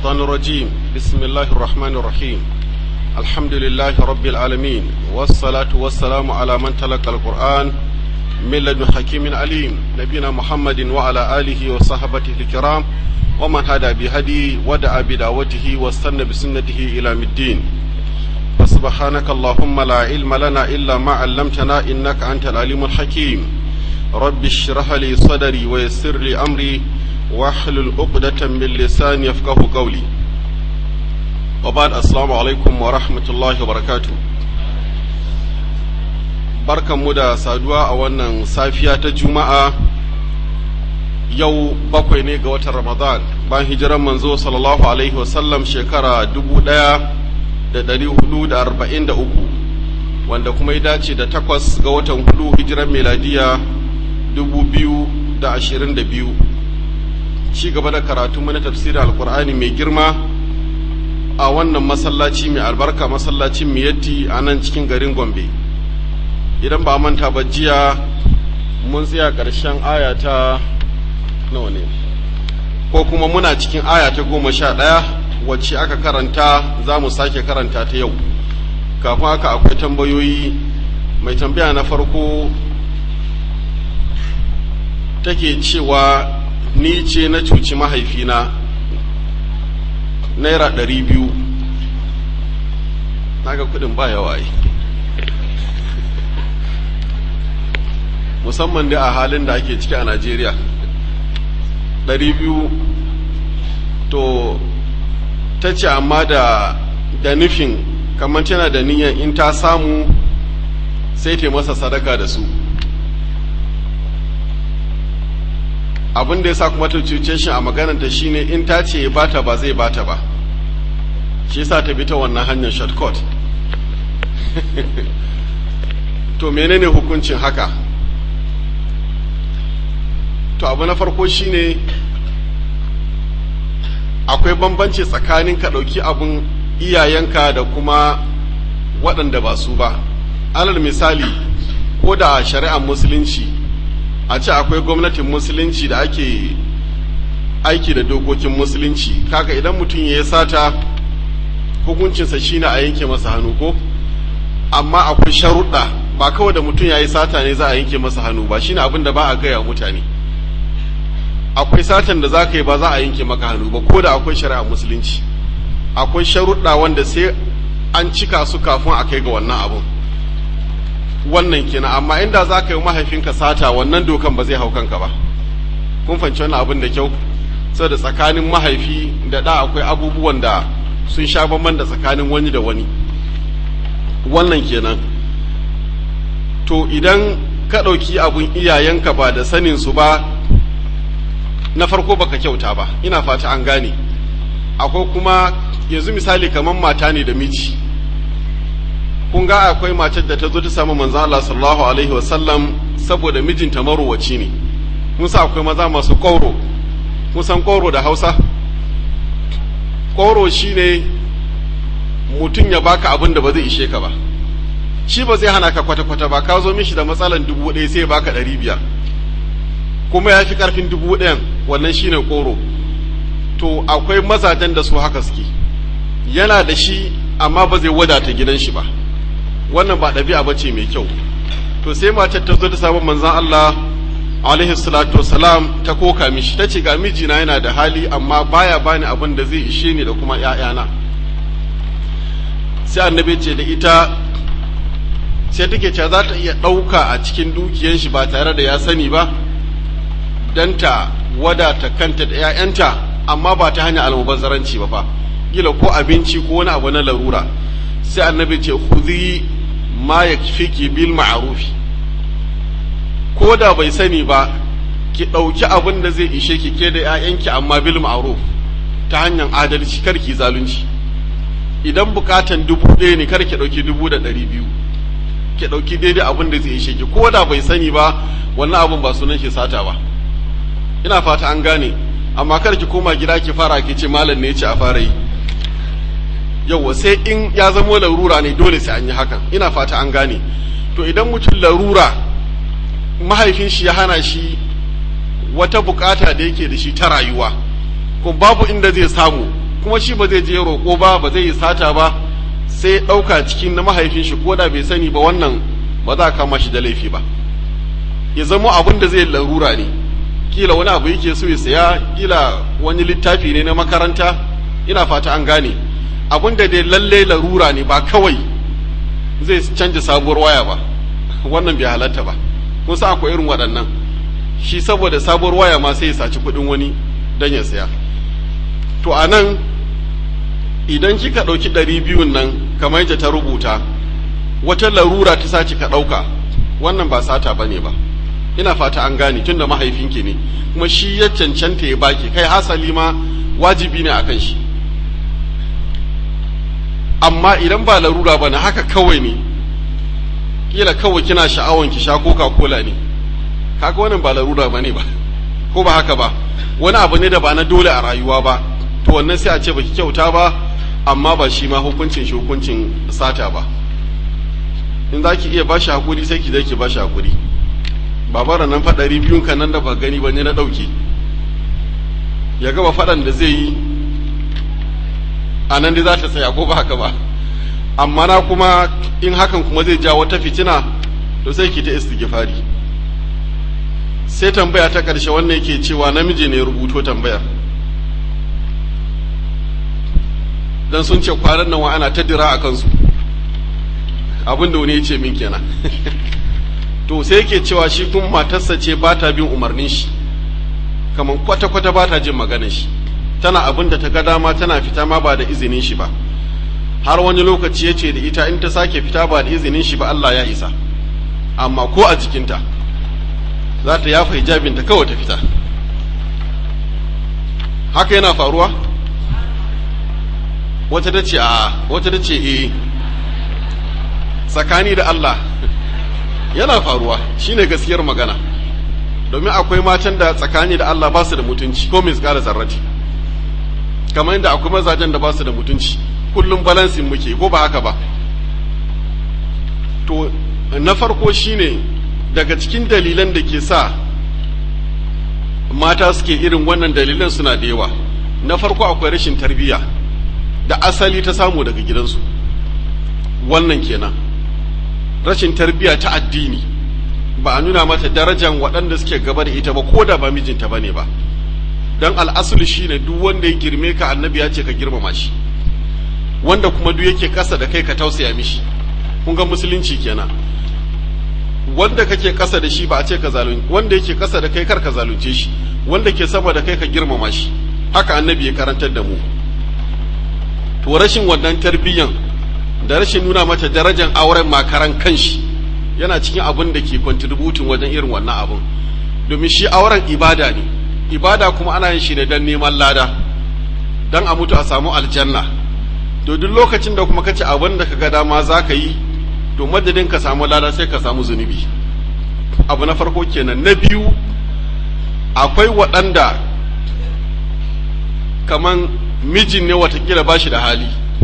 الشيطان الرجيم بسم الله الرحمن الرحيم الحمد لله رب العالمين والصلاة والسلام على من تلقى القرآن من لدن حكيم عليم نبينا محمد وعلى آله وصحبه الكرام ومن هدى بهدي ودعا بدعوته واستنى بسنته إلى الدين فسبحانك اللهم لا علم لنا إلا ما علمتنا إنك أنت العليم الحكيم رب اشرح لي صدري ويسر لي أمري واحلل عقدة من لساني يفقهوا قولي وبعد السلام عليكم ورحمة الله وبركاته barkan mu da saduwa a wannan safiya ta juma'a yau 7 ne ga watan ramadan bayan hijiran manzo sallallahu alaihi wasallam shekara 1443 wanda kuma ya dace da 8 ga watan 4 hijiran meladiya 2022 ci gaba da karatu mana tafsirin alkur'ani mai girma a wannan masallaci mai albarka masallacin miyatti a nan cikin garin gombe idan ba manta ba jiya mun tsaya ƙarshen aya ta nawa ne ko kuma muna cikin aya ta 11 wacce aka karanta za mu sake karanta ta yau kafin haka akwai tambayoyi mai tambaya na farko take cewa ni ce na cuci mahaifina naira 200 naga kudin ba yawa musamman da a halin da ake ciki a Najeriya 200 to ta ce amma da nufin kamar tana da niyyar in ta samu sai ta masa sadaka da su abin da ya sa kuma ta cuce shi a magananta shine in ta ce bata ba zai bata ba shi yasa ta bi ta wannan hanyar shortcut to menene hukuncin haka to abu na farko shine akwai bambanci tsakanin ka ɗauki abun iyayenka da kuma waɗanda ba su ba alal misali ko da shari'ar musulunci a ce akwai gwamnatin musulunci da ake aiki da dokokin musulunci kaga idan mutum ya sata hukuncinsa shine a yanke masa hannu ko amma akwai sharuɗa ba kawai da mutum ya yi sata ne za a yanke masa hannu ba shine abin da ba a gaya mutane akwai satan da za ka yi ba za a yanke maka hannu ba ko da akwai shari'a musulunci akwai sharuɗa wanda sai an cika su kafin a kai ga wannan abun wannan kenan amma inda za ka yi mahaifinka sata wannan dokan ba zai hau kanka ba kun fahimci wannan abin da kyau saboda tsakanin mahaifi da ɗa akwai abubuwan da sun sha bamban da tsakanin wani da wani wannan kenan to idan ka ɗauki abun iyayenka ba da sanin su ba na farko baka kyauta ba ina fata an gane akwai kuma yanzu misali kamar mata ne da miji kun ga akwai matar da ta zo ta samu manzo Allah sallallahu alaihi wasallam saboda mijinta marowaci ne mun sa akwai maza masu ƙauro kun san ƙauro da Hausa ƙauro shine mutum ya baka abin da ba zai ishe ka ba shi ba zai hana ka kwata-kwata ba ka zo mishi da matsalan 1000 sai ya baka 500 kuma ya fi ƙarfin 1000 wannan shine ƙoro to akwai mazajen da su haka suke yana da shi amma ba zai wadata gidan shi ba wannan ba ɗabi'a ba ce mai kyau to sai matar ta zo ta samu manzon Allah alaihi salatu wassalam ta koka mishi ta ce ga mijina yana da hali amma baya bani abin da zai ishe ni da kuma ƴaƴana sai annabi ce da ita sai take cewa za ta iya ɗauka a cikin dukiyar shi ba tare da ya sani ba dan ta wadata kanta da ƴaƴanta amma ba ta hanyar almubazzaranci ba fa gila ko abinci ko wani abu na larura sai annabi ce khudhi ma yakfiki bil ma'ruf ko da bai sani ba ki dauki abin da zai ishe ki ke da ƴaƴanki amma bil ma'ruf ta hanyar adalci kar ki zalunci idan bukatan 1000 ne kar ki dauki 1200 ki dauki daidai abin da zai ishe ki ko da bai sani ba wannan abin ba sunan shi sata ba ina fata an gane amma kar ki koma gida ki fara ki ce malam ne ya ce a fara yi yawa sai in ya zama larura ne dole sai an yi hakan ina fata an gane to idan mutum larura mahaifin shi ya hana shi wata bukata da yake da shi ta rayuwa kuma babu inda zai samu kuma shi ba zai je roƙo ba zai yi sata ba, sai ɗauka cikin na mahaifin shi ko da bai sani ba, wannan ba za a kama shi da laifi ba. Ya zama abin da zai larura ne, kila wani abu yake so ya saya, kila wani littafi ne na makaranta, ina fata an gane. Abin da dai lalle larura ne, ba kawai zai canja sabuwar waya ba, wannan bai halatta ba. Kun sa akwai irin waɗannan, shi saboda sabuwar waya ma sai ya saci kuɗin wani don ya saya. To a nan idan kika ɗauki 200 nan kamar yadda ta rubuta, wata larura ta sace ka ɗauka, wannan ba sata ba ne ba. Ina fata an gane, tunda mahaifinki ne kuma shi ya cancanta ya baki, kai hasali ma wajibi ne akan shi. Amma idan ba larura ba na haka kawai ne, kila kawai kina sha'awan ki sha Coca-Cola ne, kaga wannan ba larura ba ne ba, ko ba haka ba, wani abu ne da ba na dole a rayuwa ba, to wannan sai a ce baki kyauta ba, amma ba shi ma hukuncin shi hukuncin sata ba. In za ki iya ba shi hakuri sai ki je ki ba shi hakuri. Babara nan fa 200 kan nan da ba gani ba ne na ɗauke, ya gaba faɗan da zai yi a nan dai za ta tsaya, ko ba haka ba. Amma na kuma in hakan kuma zai ja wata fitina, to sai ki ta istighfari. Sai tambaya ta ƙarshe wannan yake cewa namiji ne rubuto tambayar, dan sun ce kwanan nan wa ana ta dira a kansu, abin da wani ya ce min kenan. To sai yake cewa shi kuma matarsa ce ba ta bin umarnin shi, kamar kwata-kwata ba ta jin maganar shi, tana abin da ta ga dama, tana fita ma ba da izinin shi ba. Har wani lokaci ya ce da ita in ta sake fita ba da izinin shi ba Allah ya isa, amma ko a jikinta za ta yafa hijabinta kawai ta fita. Haka yana faruwa? Wata ta ce a, wata ta ce eh, tsakani da Allah yana faruwa, shine gaskiyar magana. Domin akwai matan da tsakani da Allah ba su da mutunci ko misƙala zarrati, kamar yadda akwai mazajen da ba su da mutunci, kullum balansin muke, ko ba haka ba. To na farko shine daga cikin dalilan da ke sa mata suke irin wannan dalilan suna da yawa. Na farko akwai rashin tarbiyya da asali ta samu daga gidansu, wannan kenan. Rashin tarbiyya ta addini, ba a nuna mata darajan waɗanda suke gaba da ita ba, ko da ba mijinta bane ba. Dan al'asulu shine duk wanda ya girme ka, annabi ya ce ka girmama shi, wanda kuma duk yake ƙasa da kai ka tausaya mishi. Kun ga musulunci kenan. Wanda kake ƙasa da shi ba a ce ka zalunci, wanda yake ƙasa da kai kar ka zalunce shi, wanda ke sama da kai ka girmama shi. Haka annabi ya karantar da mu. To rashin wannan tarbiyyan da rashin nuna mata darajar auren makaran kanshi yana cikin abin da ke contributing wajen irin wannan abun. Domin shi auren ibada ne, ibada kuma ana yin shi ne don neman lada, don a mutu a samu aljanna. To duk lokacin da kuma kace abin da kaga dama za ka yi, to madadin ka samu lada sai ka samu zunubi. Abu na farko kenan. Na biyu, akwai waɗanda kaman mijin ne watakila ba shi da hali,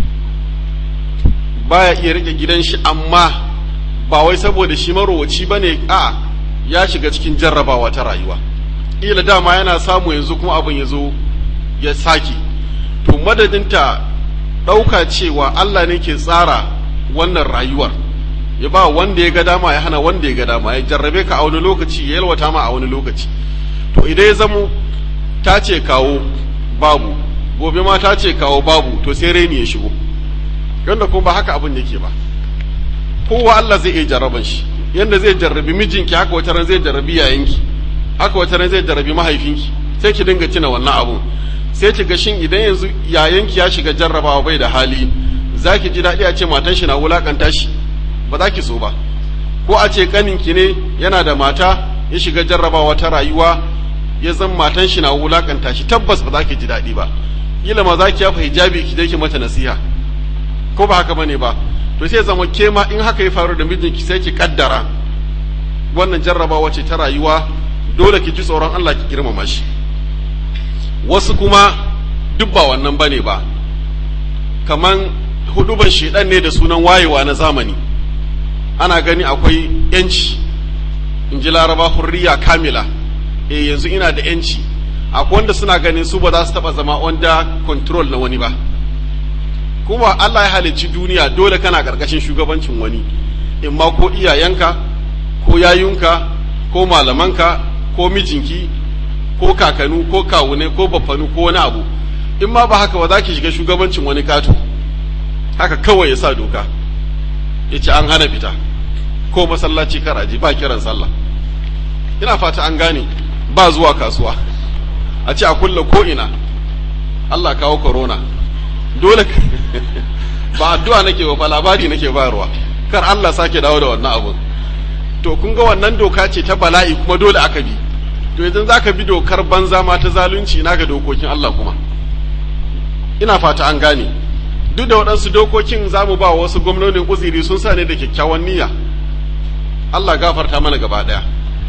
baya iya rike gidan shi, amma ba wai saboda shi marowaci bane, a ya shiga cikin jarrabawa ta rayuwa, ila dama yana samu, yanzu kuma abin ya zo ya sake. To madadinta ɗauka cewa Allah ne ke tsara wannan rayuwar, ya ba wanda ya ga dama, ya hana wanda ya ga dama, ya jarrabe ka a wani lokaci, ya yalwata ma a wani lokaci. To idan ya zamo ta ce kawo babu, gobe ma ta ce kawo babu, to sai reni ya shigo. Yanda kuma ba haka abin yake ba, kowa Allah zai iya jarraban shi. Yanda zai jarrabi mijinki, haka wata ran zai jarrabi yayanki, haka wata ran zai jarrabi mahaifinki. Sai ki dinga tuna wannan abun, sai ki ga shin idan yanzu yayanki ya shiga jarrabawa bai da hali, za ki ji daɗi a ce matan shi na wulakanta shi? Ba za ki so ba. Ko a ce kaninki ne yana da mata, ya shiga jarrabawa ta rayuwa, ya zan matan shi na wulakanta shi, tabbas ba za ki ji daɗi ba. Kila ma za ki yafa hijabi ki je ki mata nasiha, ko ba haka bane ba. To sai zama ke ma in haka ya faru da mijinki, sai ki kaddara wannan jarrabawa ce ta rayuwa, dole ki ji tsoron Allah, ki girmama shi. Wasu kuma duk ba wannan bane ba, kaman huduban shedan ne da sunan wayewa na zamani. Ana gani akwai yanci, in ji Laraba hurriya kamila, yanzu ina da yanci, akwai wanda suna ganin su ba za su taba zama under control na wani ba, kuma Allah ya halicci duniya dole kana karkashin shugabancin wani, in ma ko iyayenka ko yayunka ko malamanka ko mijinki ko kakanu ko kawune ko baffanu ko wani abu, in ma ba haka ba za ki shiga shugabancin wani kato haka kawai ya sa doka ya ce an hana fita ko masallaci karaji ba kiran sallah, ina fata an gane, ba zuwa kasuwa, a ce a kulle ko ina, Allah kawo corona dole ba addu'a nake ba labari nake bayarwa kar Allah sake dawo da wannan abun. To kun ga wannan doka ce ta bala'i kuma dole aka bi, to idan zaka bi dokar banza ma ta zalunci ina ga dokokin Allah kuma, ina fata an gane. Duk da waɗansu dokokin zamu ba wasu gwamnonin uzuri sun sa ne da kyakkyawan niyya, Allah gafarta mana gaba ɗaya.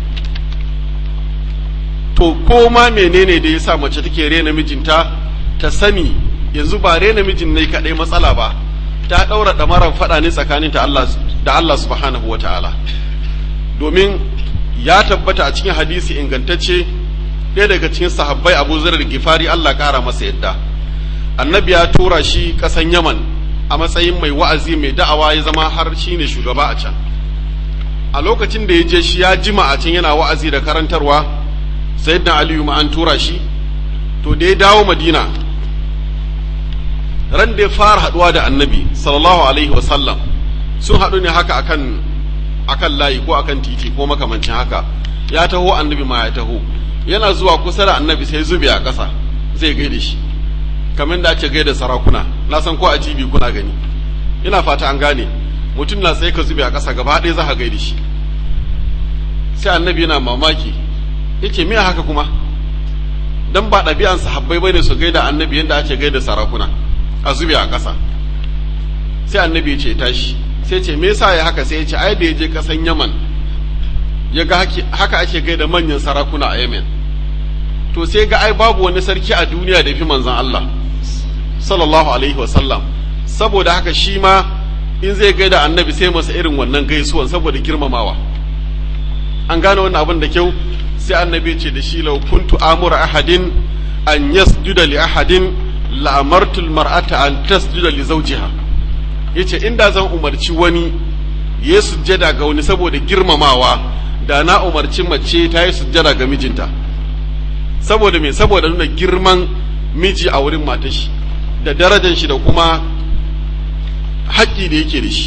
To ko ma menene da yasa mace take rena mijinta, ta sani yanzu ba rena mijin ne kaɗai matsala ba, ta ɗaura ɗamaran faɗa ne tsakaninta da Allah subhanahu wa ta'ala. Domin ya tabbata a cikin hadisi ingantacce ɗaya daga cikin sahabbai Abu Zar Gifari Allah ƙara masa yadda, annabi ya tura shi ƙasan Yaman a matsayin mai wa'azi mai da'awa, ya zama har shi ne shugaba a can. A lokacin da ya je shi ya jima a can yana wa'azi da karantarwa, sayyidina Aliyu ma an tura shi. To da ya dawo Madina, ran da ya fara haɗuwa da annabi sallallahu alaihi wasallam, sun haɗu ne haka akan layi ko akan titi ko makamancin haka, ya taho annabi ma ya taho, yana zuwa kusa da annabi sai zube a ƙasa zai gaida shi, kamar da ake gaida sarakuna, na san ko a TV kuna gani, ina fata an gane, mutum na sai ka zube a ƙasa gaba ɗaya za ka gaida shi. Sai annabi yana mamaki yake me haka kuma, dan ba ɗabi'an sahabbai bane su gaida annabi yadda ake gaida sarakuna a zube a ƙasa. Sai annabi ya ce tashi, sai ce me yasa ya haka, sai ya ce ai da ya je ƙasan Yaman ya ga haka ake gaida manyan sarakuna a Yemen, to sai ga ai babu wani sarki a duniya da fi manzon Allah sallallahu alaihi wasallam, saboda haka shi ma in zai gaida annabi sai masa irin wannan gaisuwan saboda girmamawa. An gane wannan abin da kyau. Sai annabi ce da shi law kuntu amura ahadin an yasjuda li ahadin la amartu al mar'ata an tasjuda li zawjiha, yace inda zan umarci wani ya sujjada ga wani saboda girmamawa, da na umarci mace ta yi sujjada ga mijinta. Saboda me? Saboda nuna girman miji a wurin matar shi da darajar shi da kuma haƙƙi da yake da shi.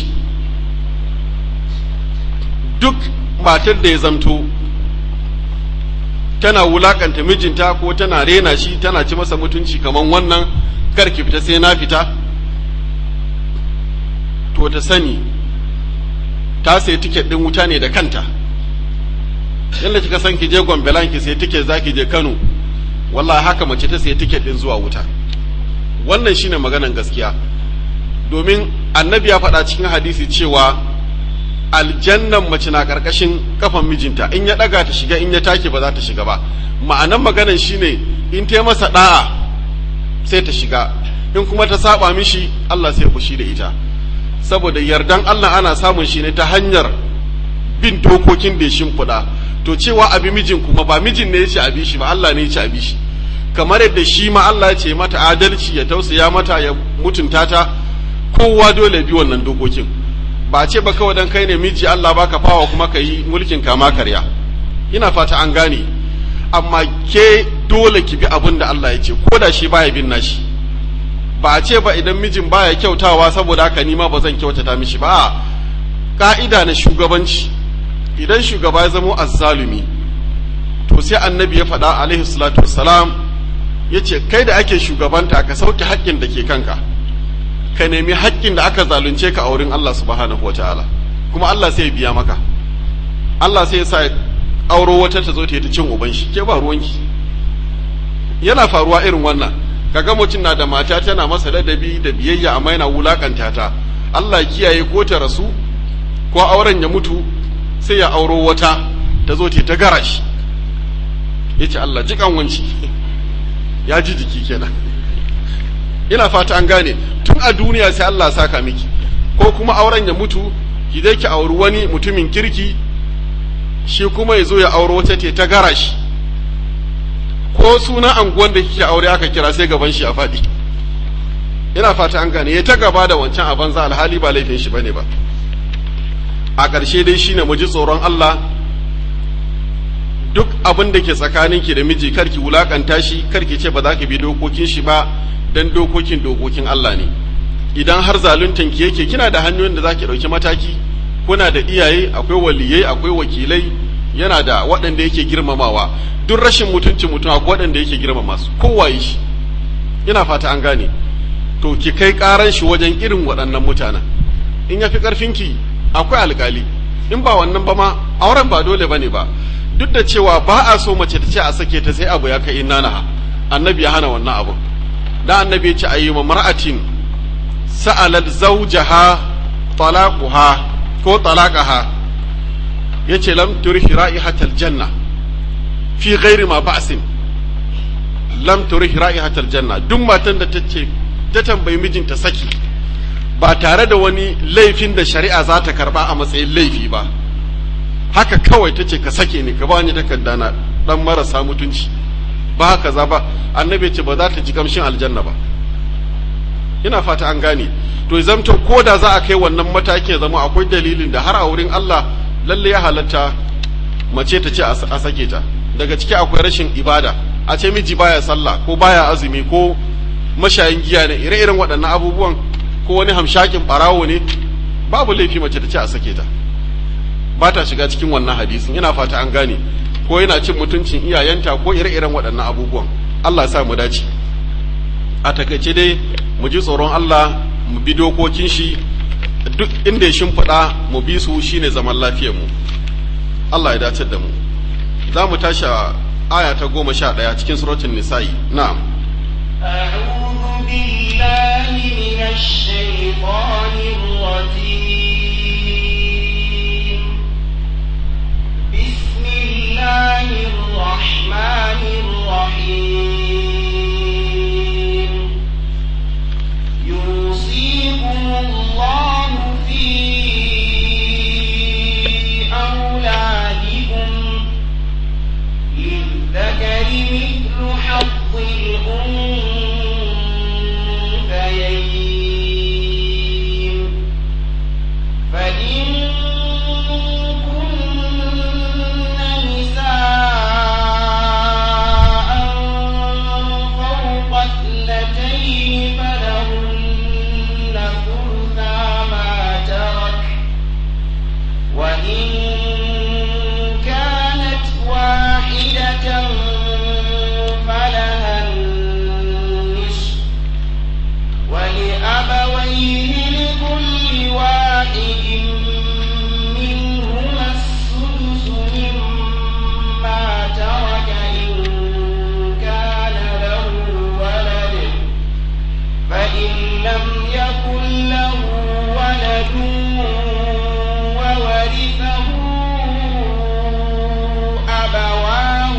Duk matar da ya zamto tana wulakanta mijinta ko tana rena shi, tana ci masa mutunci kaman wannan, kar ki fita sai na fita, to ta sani ta sai tiket din wuta ne da kanta. Yalla kika san ki je Gombelan ki sai tiket zaki je Kano, wallahi haka mace ta sai tiket din zuwa wuta. Wannan shine maganan gaskiya. Domin annabi ya faɗa cikin hadisi cewa aljannan mace na karkashin kafan mijinta, in ya daga ta shiga, in ya take ba za ta shiga ba. Ma'anan maganan shine in ta masa da'a sai ta shiga, in kuma ta saba mishi Allah sai fushi da ita. Saboda yardan Allah ana samun shi ne ta hanyar bin dokokin da ya shimfiɗa. To cewa abi mijin kuma ba mijin ne ya ce abi shi ba, Allah ne ya ce abi shi. Kamar yadda shi ma Allah ya ce mata adalci, ya tausaya mata, ya mutunta ta, kowa dole bi wannan dokokin. Ba ce ba kawai dan kai ne miji Allah baka fawa kuma ka yi mulkin kama karya. Ina fata an gane. Amma ke dole ki bi abin da Allah ya ce, ko da shi baya bin nashi. Ba a ce ba idan mijin baya kyautawa saboda haka ni ma ba zan kyautata mishi ba. Ka'ida na shugabanci, idan shugaba ya zamo azzalumi, to sai annabi ya faɗa alaihi salatu wassalam, ya ce kai da ake shugabanta ka sauke haƙƙin da ke kanka, ka nemi haƙƙin da aka zalunce ka a wurin Allah subhanahu wa ta'ala, kuma Allah sai ya biya maka. Allah sai ya sa auro wata ta zo ta yi ta cin uban shi, ke ba ruwanki. Yana faruwa irin wannan, kaga mutum na da mata tana masa ladabi da biyayya amma yana wulakanta ta, Allah kiyaye ko ta rasu ko auren ya mutu, sai ya auro wata ta zo ta gara shi, ya ce Allah jikan wanci ya ji jiki kenan. Ina fata an gane, tun a duniya sai Allah saka miki, ko kuma auren ya mutu ki je ki auri wani mutumin kirki, shi kuma ya zo ya auro wata ta gara shi, ko suna anguwan da kike aure aka kira sai gaban shi a faɗi. Ina fata an gane ya ta gaba da wancan a banza alhali ba laifin shi bane ba. A ƙarshe dai shine mu ji tsoron Allah, duk abin da ke tsakaninki da miji karki wulakanta shi, karki ce ba za ki bi dokokin shi ba, dan dokokin Allah ne. Idan har zaluntan ki yake, kina da hanyoyin da za ki ɗauki mataki, kuna da iyaye, akwai waliyai, akwai wakilai, yana da waɗanda yake girmamawa. Duk rashin mutuncin mutum akwai waɗanda yake girmama su, kowaye shi. Ina fata an gane. To ki kai ƙaran shi wajen irin waɗannan mutanen. In ya fi ƙarfinki, akwai alƙali. In ba wannan ba ma, auren ba dole bane ba. Duk da cewa ba a so mace ta ce a sake ta sai abu ya kai inna, annabi ya hana wannan abu. Da annabi ya ce ayyuma mar'atin sa'alat zawjaha talaquha ko talaqaha, yace lam turihi ra'ihatal janna fi ghairi ma ba'sin. Lam turihi ra'ihatal janna, duk matan da ta tambayi mijinta saki ba tare da wani laifin da shari'a za ta karba a matsayin laifi ba, haka kawai ta ce ka sake ni, ka ba ni takarda na dan marasa mutunci, ba haka za ba, annabi ce ba za ta ji kamshin aljanna ba. Ina fata an gane. To zamto ko da za a kai wannan mataki ya zama akwai dalilin da har a wurin Allah lalle ya halatta mace ta ce a sake ta. Daga ciki akwai rashin ibada, a ce miji baya sallah ko baya azumi ko mashayin giya ne, ire-iren waɗannan abubuwan, ko wani hamshakin ɓarawo ne, babu laifi mace ta ce a sake ta, ba ta shiga cikin wannan hadisin. Ina fata an gane. Ko yana cin mutuncin iyayenta ko ire-iren waɗannan abubuwan. Allah ya sa mu dace. A takaice dai mu ji tsoron Allah, mu bi dokokin shi, duk inda ya shimfiɗa mu bi su, shine zaman lafiyar mu. Allah ya dace da mu. Za mu tashi aya ta 11 cikin suratul Nisa'i. Na'am. أعوذ بالله من الشيطان الرجيم. بسم الله الرحمن الرحيم. يوصيكم الله في أولادكم للذكر مثل حظ الأنثيين. فإن كن نساء فوق اثنتين فلهن ثلثا ما ترك، وإن كانت واحدة فلها النصف، ولأبويه لكل واحد منهما السدس مما ترك إن كان له ولد، فإن لم يكن له ولد وورثه أبواه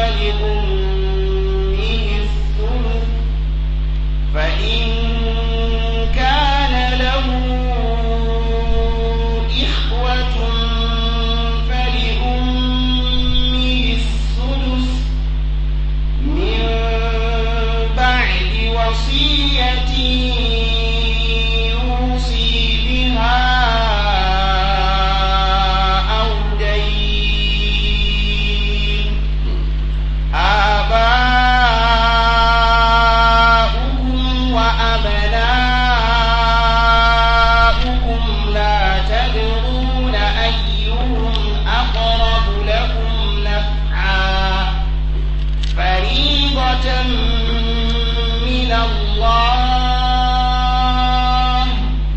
فلأمه الثلث، فإن كان له إخوة فلأمه السدس من بعد وصية يوصي بها أو دين. آباؤكم وأبناؤكم لا تدرون أيهم أقرب لكم نفعا، فريضة من الله،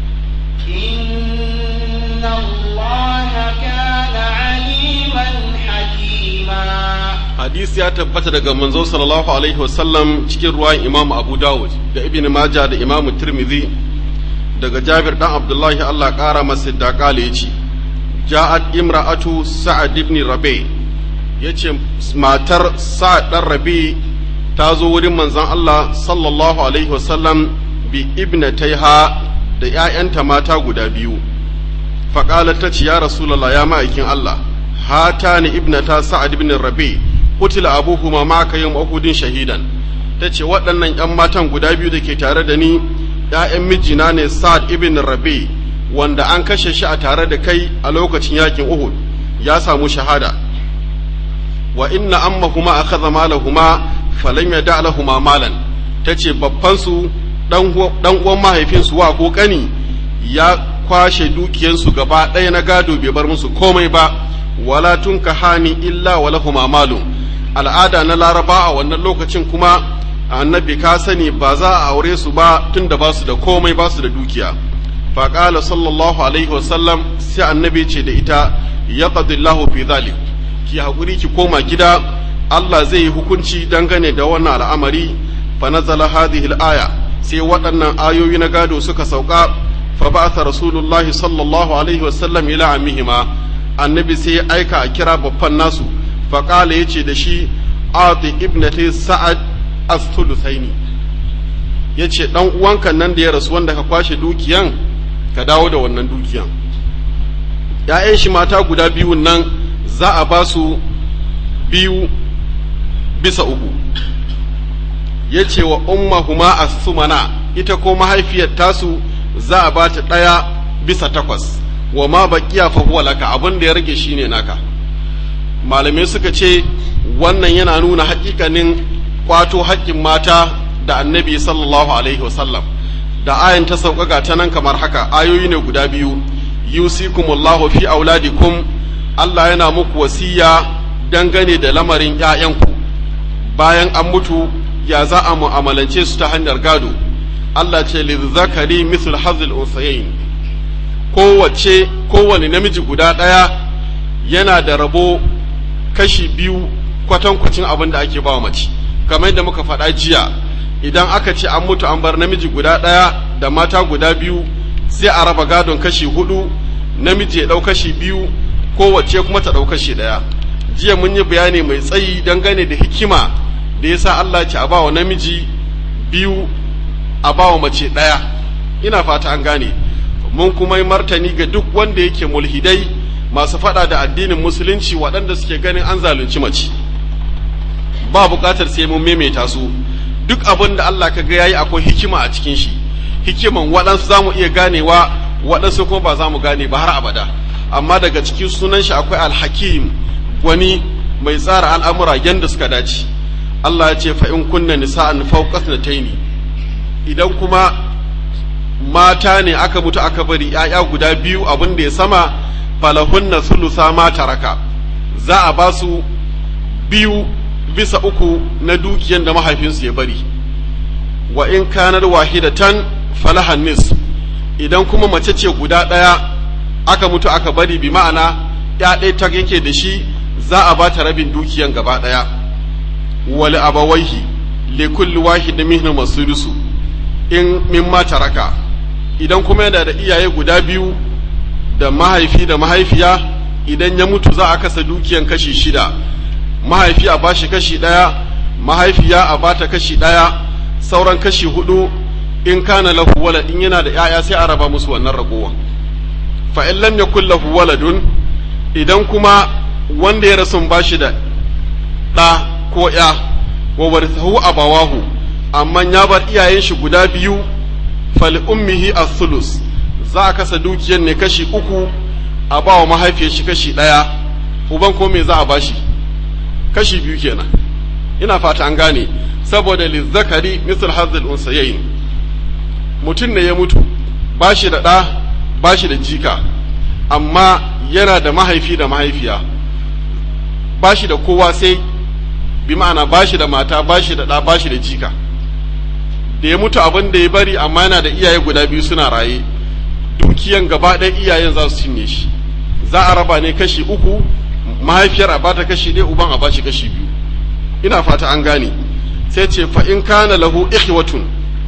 إن الله كان عليما حكيما. Hadisi ya tabbata daga manzo sallallahu alaihi wasallam cikin ruwan Imam Abu Dawud da Ibn Majah da Imam Tirmidhi daga Jabir dan Abdullahi Allah ƙara masa da kale yace ja'at imra'atu Sa'ad ibn Rabi, yace matar Sa'ad dan Rabi ta zo wurin manzon Allah sallallahu alaihi wasallam bi ibnataiha da ƴaƴanta mata guda biyu. Faqalat ta ce ya Rasulullah, ya ma'aikin Allah, hatani ibnata Sa'ad ibn Rabi, qutila abuhuma ma'aka yawm uhudin shahidan tace waɗannan ƴan matan guda biyu da ke tare da ni ƴaƴan mijina ne Sa'ad ibn Rabi wanda an kashe shi a tare da kai a lokacin yakin Uhud ya samu shahada wa inna ammahuma akhadha malahuma falam yada' lahumā malan tace babban su dan uwan mahaifinsu wa ko kani ya kwashe dukiyansu gaba ɗaya na gado bai bar musu komai ba wala tunkahani illa walahuma malun al'ada na Laraba a wannan lokacin kuma annabi ka sani ba za a aure su ba tunda ba su da komai ba su da dukiya fa qala sallallahu alaihi wasallam sai annabi ce da ita yaqdillahu fi dhalik ki hakuri ki koma gida Allah zai yi hukunci dangane da wannan al'amari fa nazala hadhihi al-aya sai waɗannan ayoyi na gado suka sauka fa ba'atha rasulullahi sallallahu alaihi wasallam ila amihima annabi sai ya aika a kira babban nasu fa qala yace da shi ati ibnati sa'ad as-thuluthaini yace dan uwanka nan da ya rasu wanda ka kwashe dukiyan ka dawo da wannan dukiyan ya'yan shi mata guda biyu nan za a ba su 2/3 yace wa ummahuma as-sumana ita ko mahaifiyar tasu za a ba ta 1/8 wa ma baqiya fa huwa laka abin da ya rage shine naka malamai suka ce wannan yana nuna haƙiƙanin kwato haƙƙin mata da annabi sallallahu alaihi wasallam da ayan ta sauƙaƙa ta nan kamar haka ayoyi ne guda biyu yusikumullahu fi auladikum Allah yana muku wasiya dangane da lamarin ƴaƴanku bayan an mutu ya za a mu'amalance su ta hanyar gado Allah ce lizzakari mithl hazil unsayayn kowane namiji guda ɗaya yana da rabo kashi 2 kwatankwacin abin da ake bawa mace kamar yadda muka faɗa jiya idan aka ce an mutu an bar namiji guda ɗaya da mata guda 2 sai a raba gadon kashi 4 namiji ya ɗau kashi 2 kowace kuma ta ɗau kashi 1 jiya mun yi bayani mai tsayi dangane da hikima da yasa Allah ce a bawa namiji 2 a bawa mace 1 ina fata an gane mun kuma yi martani ga duk wanda yake mulhidai masu faɗa da addinin musulunci waɗanda suke ganin an zalunci mace ba buƙatar sai mun maimaita su duk abin da Allah ka ga yayi akwai hikima a cikin shi hikiman waɗansu za mu iya ganewa waɗansu kuma ba za mu gane ba har abada amma daga cikin sunan shi akwai alhakim wani mai tsara al'amura yanda suka dace Allah ya ce fa in kunna nisa'an fawqa thnatayn idan kuma mata ne aka mutu aka bari ‘ya'ya guda 2 abin da ya sama falahunna sulusa ma taraka za a ba su 2/3 na dukiyan da mahaifinsu ya bari wa in kanar wahidatan falahan nis idan kuma mace ce guda ɗaya aka mutu aka bari bi ma'ana ya ɗaya ta yake da shi za a ba ta rabin dukiyan gaba ɗaya wali abawaihi li kulli wahid minhum masudusu in mimma taraka idan kuma yana da iyaye guda 2 da mahaifi da mahaifiya idan ya mutu za a kasa dukiyan kashi 6 mahaifi a bashi kashi 1 mahaifiya a bata kashi 1 sauran kashi 4 in kana lahu walad in yana da yaya sai a raba musu wannan ragowa fa in lam yakul lahu waladun idan kuma wanda ya rasu bashi da ɗa ko ya wa warithahu abawahu amma ya bar iyayen shi guda 2 fali ummihi as-sulus za a kasa dukiyar ne kashi 3 a bawa mahaifiyar shi kashi 1 uban ko me za a bashi kashi 2 kenan ina fata an gane saboda lizzakari misal hazzul unsayayn mutum ne ya mutu bashi da ɗa bashi da jika amma yana da mahaifi da mahaifiya bashi da kowa sai bi ma'ana bashi da mata bashi da ɗa bashi da jika da ya mutu abin da ya bari amma yana da iyaye guda 2 suna raye dukiyan gaba ɗaya iyayen za su cinye shi za a raba ne kashi 3 mahaifiyar a bata kashi 1 uban a bashi kashi 2 ina fata an gane sai ce fa in kana lahu ikhwatun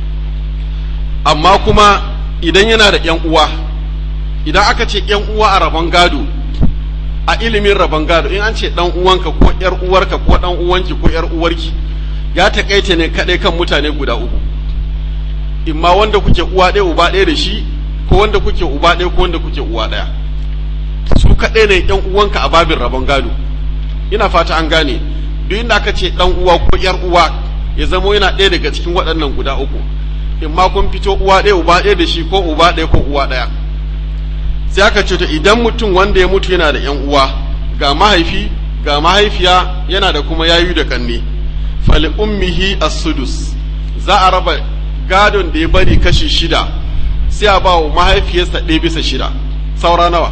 amma kuma idan yana da ƴan uwa idan aka ce ƴan uwa a rabon gado a ilimin rabon gado in an ce dan uwanka ko ƴar uwarka ko dan uwanki ko ƴar uwarki ya takaita ne kadai kan mutane guda 3 imma wanda kuke uwa ɗaya uba ɗaya da shi ko wanda kuke uba ɗaya ko wanda kuke uwa ɗaya su kaɗai ne ƴan uwanka a babin rabon gado ina fata an gane duk inda aka ce dan uwa ko yar uwa ya zamo yana ɗaya daga cikin waɗannan guda uku, in ma kun fito uwa ɗaya uba ɗaya da shi ko uba ɗaya ko uwa ɗaya. Sai aka ce to idan mutum wanda ya mutu yana da ƴan uwa, ga mahaifi ga mahaifiya, yana da kuma yayu da kanne, fali ummihi as-sudus, za a raba gadon da ya bari kashi 6, sai a ba wa mahaifiyarsa 1/6. Saura nawa?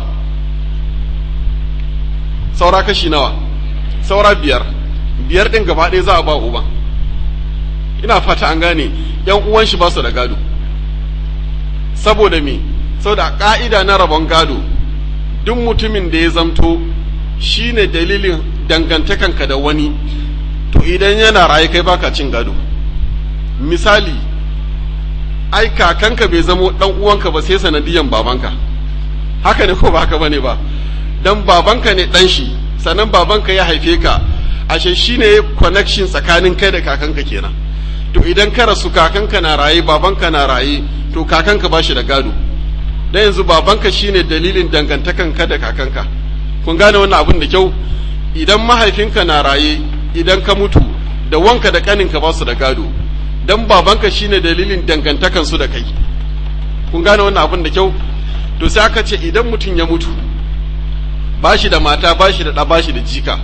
Saura kashi nawa? Saura 5. 5 din gaba ɗaya za a ba uban. Ina fata an gane, yan uwan shi ba su da gado. Saboda me? Saboda ka'ida na rabon gado, duk mutumin da ya zamto shine dalilin dangantakanka da wani, to idan yana raye kai baka cin gado. Misali, ai kakanka bai zamo dan uwanka ba sai sanadiyan babanka. Haka ne ko ba haka bane ba? Dan babanka ne dan shi, sannan babanka ya haife ka, ashe shine connection tsakanin kai da kakanka kenan. To idan ka rasu kakanka na raye babanka na raye, to kakanka ba shi da gado. Dan yanzu babanka shine dalilin dangantakanka da kakanka. Kun gane wannan abin da kyau? Idan mahaifinka na raye, idan ka mutu, da wanka da kaninka ba su da gado. Dan babanka shine dalilin dangantakansu da kai. Kun gane wannan abin da kyau? To sai aka ce idan mutum ya mutu, ba shi da mata, ba shi da ɗa, ba shi da jika,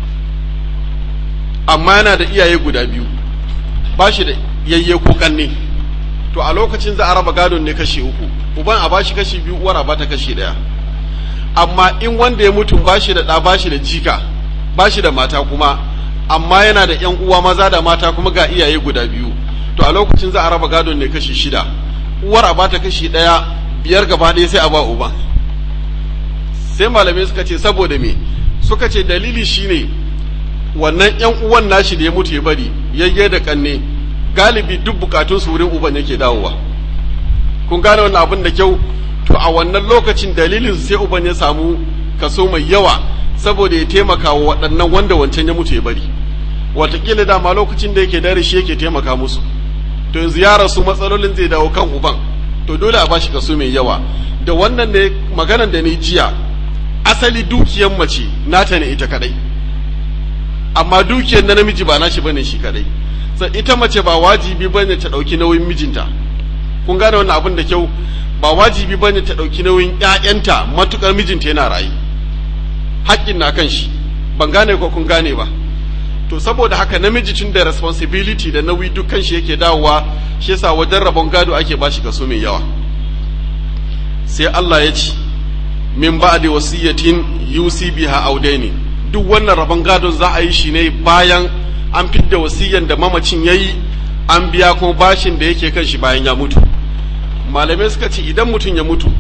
amma yana da iyaye guda biyu, ba shi da yayye ko kanne, to a lokacin za a raba gadon ne kashi 3, uban a bashi kashi 2, uwar a bata kashi 1. Amma in wanda ya mutu ba shi da ɗa, ba shi da jika, ba shi da mata kuma, amma yana da ƴan uwa maza da mata kuma ga iyaye guda biyu, to a lokacin za a raba gadon ne kashi 6, uwar a bata kashi 1, 5 gaba ɗaya sai a ba uban. Sai malamai suka ce saboda me? Suka ce dalili shine wannan ƴan uwan nashi da ya mutu ya bari, yayye da kanne, galibi duk bukatun su wurin uban yake dawowa. Kun gane wannan abin da kyau? To a wannan lokacin dalilin sai uban ya samu kaso mai yawa saboda ya taimaka wa waɗannan wanda wancan ya mutu ya bari. Wataƙila dama lokacin da yake dare shi yake taimaka musu, to yanzu ya rasu matsalolin zai dawo kan uban, to dole a bashi kaso mai yawa. Da wannan ne maganan da ni jiya, asali dukiyar mace nata ne ita kadai, amma dukiyar na namiji ba nashi bane shi kadai. Sai ita mace ba wajibi bane ta dauki nauyin mijinta. Kun gane wannan abin da kyau? Ba wajibi bane ta dauki nauyin ƴaƴanta matukar mijinta yana raye. Haƙƙin na kan shi. Ban gane ko kun gane ba? To saboda haka namiji tun da responsibility da nauyi dukkan shi yake dawowa, shi yasa wajen rabon gado ake bashi kaso mai yawa. Sai Allah ya ce min ba'di wasiyatin yusi biha audaini, duk wannan rabon gadon za a yi shi ne bayan an fidda wasiyan da mamacin yayi, an biya kuma bashin da yake kan shi bayan ya mutu. Malamai suka ce idan mutum ya mutu,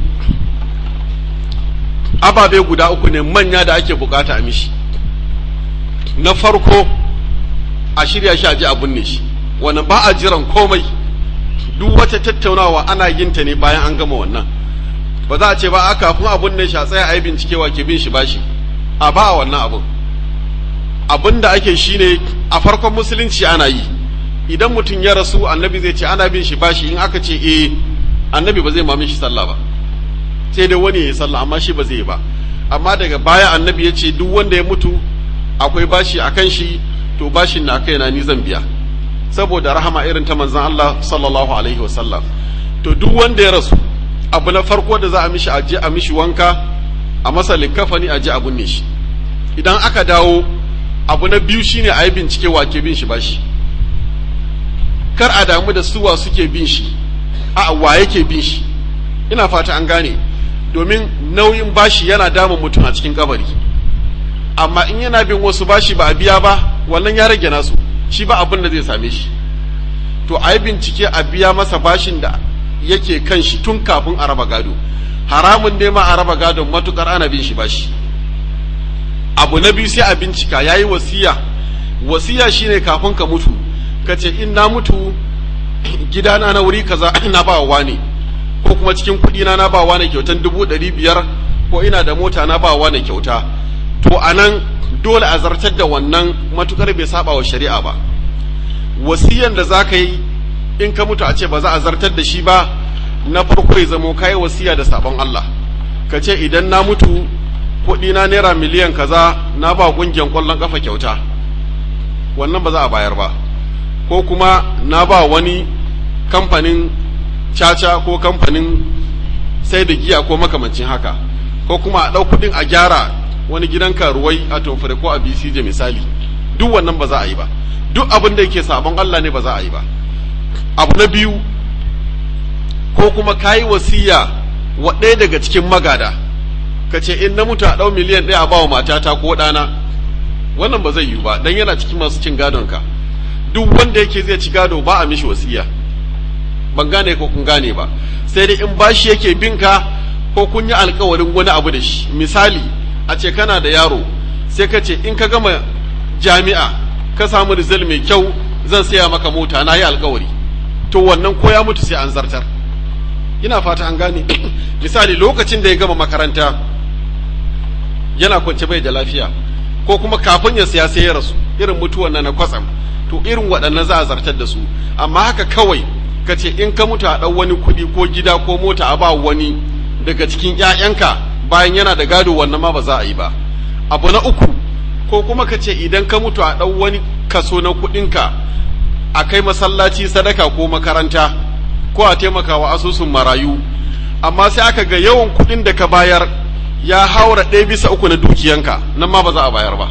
ababe guda 3 ne manya da ake bukata a mishi. Na farko, a shirya shi a ji a binne shi, wannan ba a jiran komai, duk wata tattaunawa ana yin ta ne bayan an gama wannan. Ba za a ce ba a kafin a binne shi a tsaya a yi bincikewa ke bin shi bashi, a ba a wannan abin. Abin da ake shi ne a farkon musulunci ana yi, idan mutum ya rasu annabi zai ce ana bin shi bashi, in aka ce annabi ba zai mamin shi sallah ba, sai dai wani ya yi sallah amma shi ba zai yi ba. Amma daga baya annabi ya ce duk wanda ya mutu akwai bashi a kan shi, to bashin na kaina ni zan biya, saboda rahama irin ta manzon Allah sallallahu alaihi wasallam. To duk wanda ya rasu, abu na farko da za a mishi aje a mishi wanka, a masa likafani aje a binne shi. Idan aka dawo, abu na biyu shine a yi bincike wa ke bin shi bashi. Kar a damu da suwa suke bin shi, a wa yake bin shi. Ina fata an gane, domin nauyin bashi yana damun mutum a cikin kabari. Amma in yana bin wasu bashi ba a biya ba, wannan ya rage nasu, shi ba abin da zai same shi. To a yi bincike a biya masa bashin da yake kan shi tun kafin a raba gado. Haramun ne ma a raba gadon matukar ana bin shi bashi. Abu na biyu sai a bincika, ya yi wasiya. Wasiya shine kafin ka mutu ka ce in na mutu gidana na wuri kaza na ba wa ne, ko kuma cikin kuɗi na ba wa ne kyautan 500,000, ko ina da mota na ba wa ne kyauta. To anan dole a zartar da wannan matukar bai saba wa shari'a ba. Wasiyan da za ka yi in ka mutu a ce ba za a zartar da shi ba, na farko ya zamo kai wasiya da sabon Allah. Ka ce idan na mutu kuɗi na naira miliyan kaza na ba ƙungiyar ƙwallon ƙafa kyauta, wannan ba za a bayar ba. Ko kuma na ba wani kamfanin caca ko kamfanin sai da giya ko makamancin haka, ko kuma a ɗau kuɗin a gyara wani gidan karuwai a Tumfure ko a BCJ misali, duk wannan ba za a yi ba. Duk abin da yake sabon Allah ne ba za a yi ba. Abu na biyu, ko kuma kayi wasiya wa ɗaya daga cikin magada, ka ce in na mutu a ɗau miliyan ɗaya a bawa matata ko ɗana, wannan ba zai yiwu ba, dan yana cikin masu cin gadonka. Duk wanda yake zai ci gado ba a mishi wasiya. Ban gane ko kun gane ba, sai dai in bashi yake binka ko kun yi alkawarin wani abu da shi. Misali, a ce kana da yaro sai ka ce in ka gama jami'a ka samu result mai kyau zan saya maka mota, na yi alkawari. To wannan ko ya mutu sai an zartar. Ina fata an gane. Misali, lokacin da ya gama makaranta yana kwance bai da lafiya, ko kuma kafin ya siya sai ya rasu, irin mutuwan nan na kwatsam, to irin waɗannan za a zartar da su. Amma haka kawai ka ce in ka mutu a ɗau wani kuɗi ko gida ko mota a ba wani daga cikin ‘ya'yanka bayan yana da gado, wannan ma ba za a yi ba. Abu na uku, ko kuma ka ce idan ka mutu a ɗau wani kaso na kuɗinka a kai masallaci, sadaka ko makaranta, ko a taimaka wa asusun marayu, amma sai aka ga yawan kuɗin da ka bayar ya haura 1/3 na dukiyanka, nan ma ba za a bayar ba.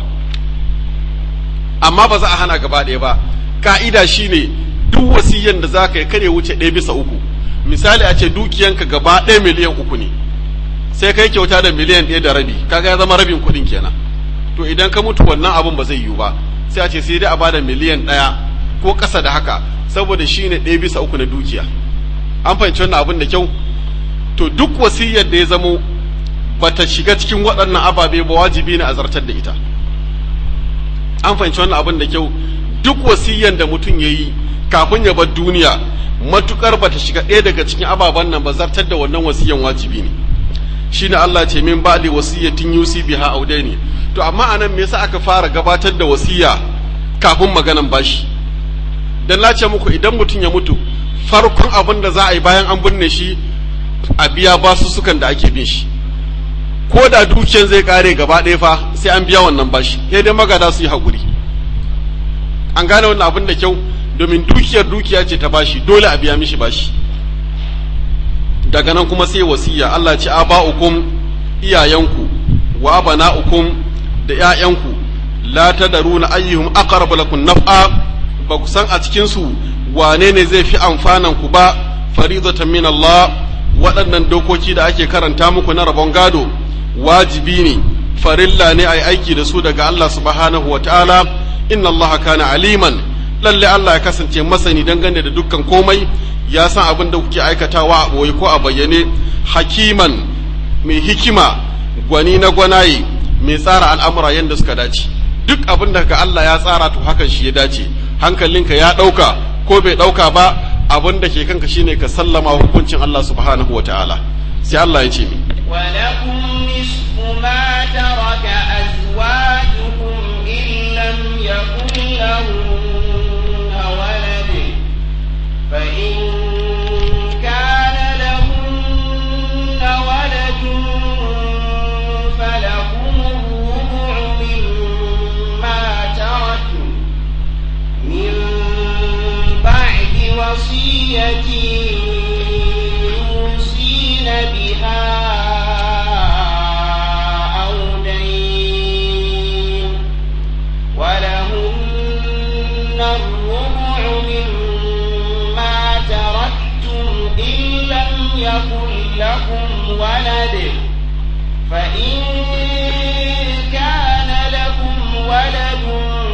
Amma ba za a hana gaba ɗaya ba. Ka'ida shine duk wasiyyan da za ka yi kare wuce 1/3. Misali, a ce dukiyanka gaba ɗaya miliyan 3 ne, sai kai kyauta da miliyan 1.5, kaga ya zama rabin kuɗin kenan. To idan ka mutu wannan abun ba zai yiwu ba, sai a ce sai dai a bada miliyan 1 ko ƙasa da haka, saboda shine 1/3 na dukiya. An fahimci wannan abun da kyau? To duk wasiyyar da ya zamo bata shiga cikin waɗannan ababe ba, wajibi ne a zartar da ita. An fahimci wannan abun da kyau? Duk wasiyyar da mutum ya yi kafin ya bar duniya, matukar bata shiga ɗaya daga cikin ababen nan ba, zartar da wannan wasiyyan wajibi ne. Shine Allah ce min ba'di wasiyatin yusi biha audaini. To amma anan me yasa aka fara gabatar da wasiya kafin maganan bashi? Dan na ce muku idan mutum ya mutu, farkon abin da za a yi bayan an binne shi a biya basussukan da ake bin shi. Ko da dukiyar zai kare gaba ɗaya fa sai an biya wannan bashi, sai dai magada su yi haƙuri. An gane wannan abin da kyau, domin dukiya ce ta bashi, dole a biya mishi bashi. Daga nan kuma sai wasiya. Allah ce aba'ukum, iyayenku, wa abana'ukum, da ƴaƴanku, la tadaruna ayyuhum aqrabu lakum naf'a, ba ku san a cikin su wane ne zai fi amfanan ku ba. Faridatan min Allah, waɗannan dokoki da ake karanta muku na rabon gado wajibi ne, farilla ne ai aiki da su daga Allah subhanahu wataala. Inna Allah kana aliman, lalle Allah ya kasance masani dangane da dukkan komai, ya san abin da kuke aikatawa a boye ko a bayyane. Hakiman, mai hikima, gwani na gwanaye, mai tsara al'amura yadda suka dace. Duk abin da ka Allah ya tsara to hakan shi ya dace. Hankalinka ya ɗauka ko bai ɗauka ba, abin da ke kanka shine ka sallama hukuncin Allah subhanahu wa ta'ala. Sai Allah ya ce mi. ولكم نصف ما ترك أزواجكم إن لم يكن لهن ولد فإن كان لهن ولد فلكم الربع مما تركوا من بعد وصية يوصين بها أو دين ولهن الربع مما تركتم إن لم يكن لكم ولد فإن كان لكم ولد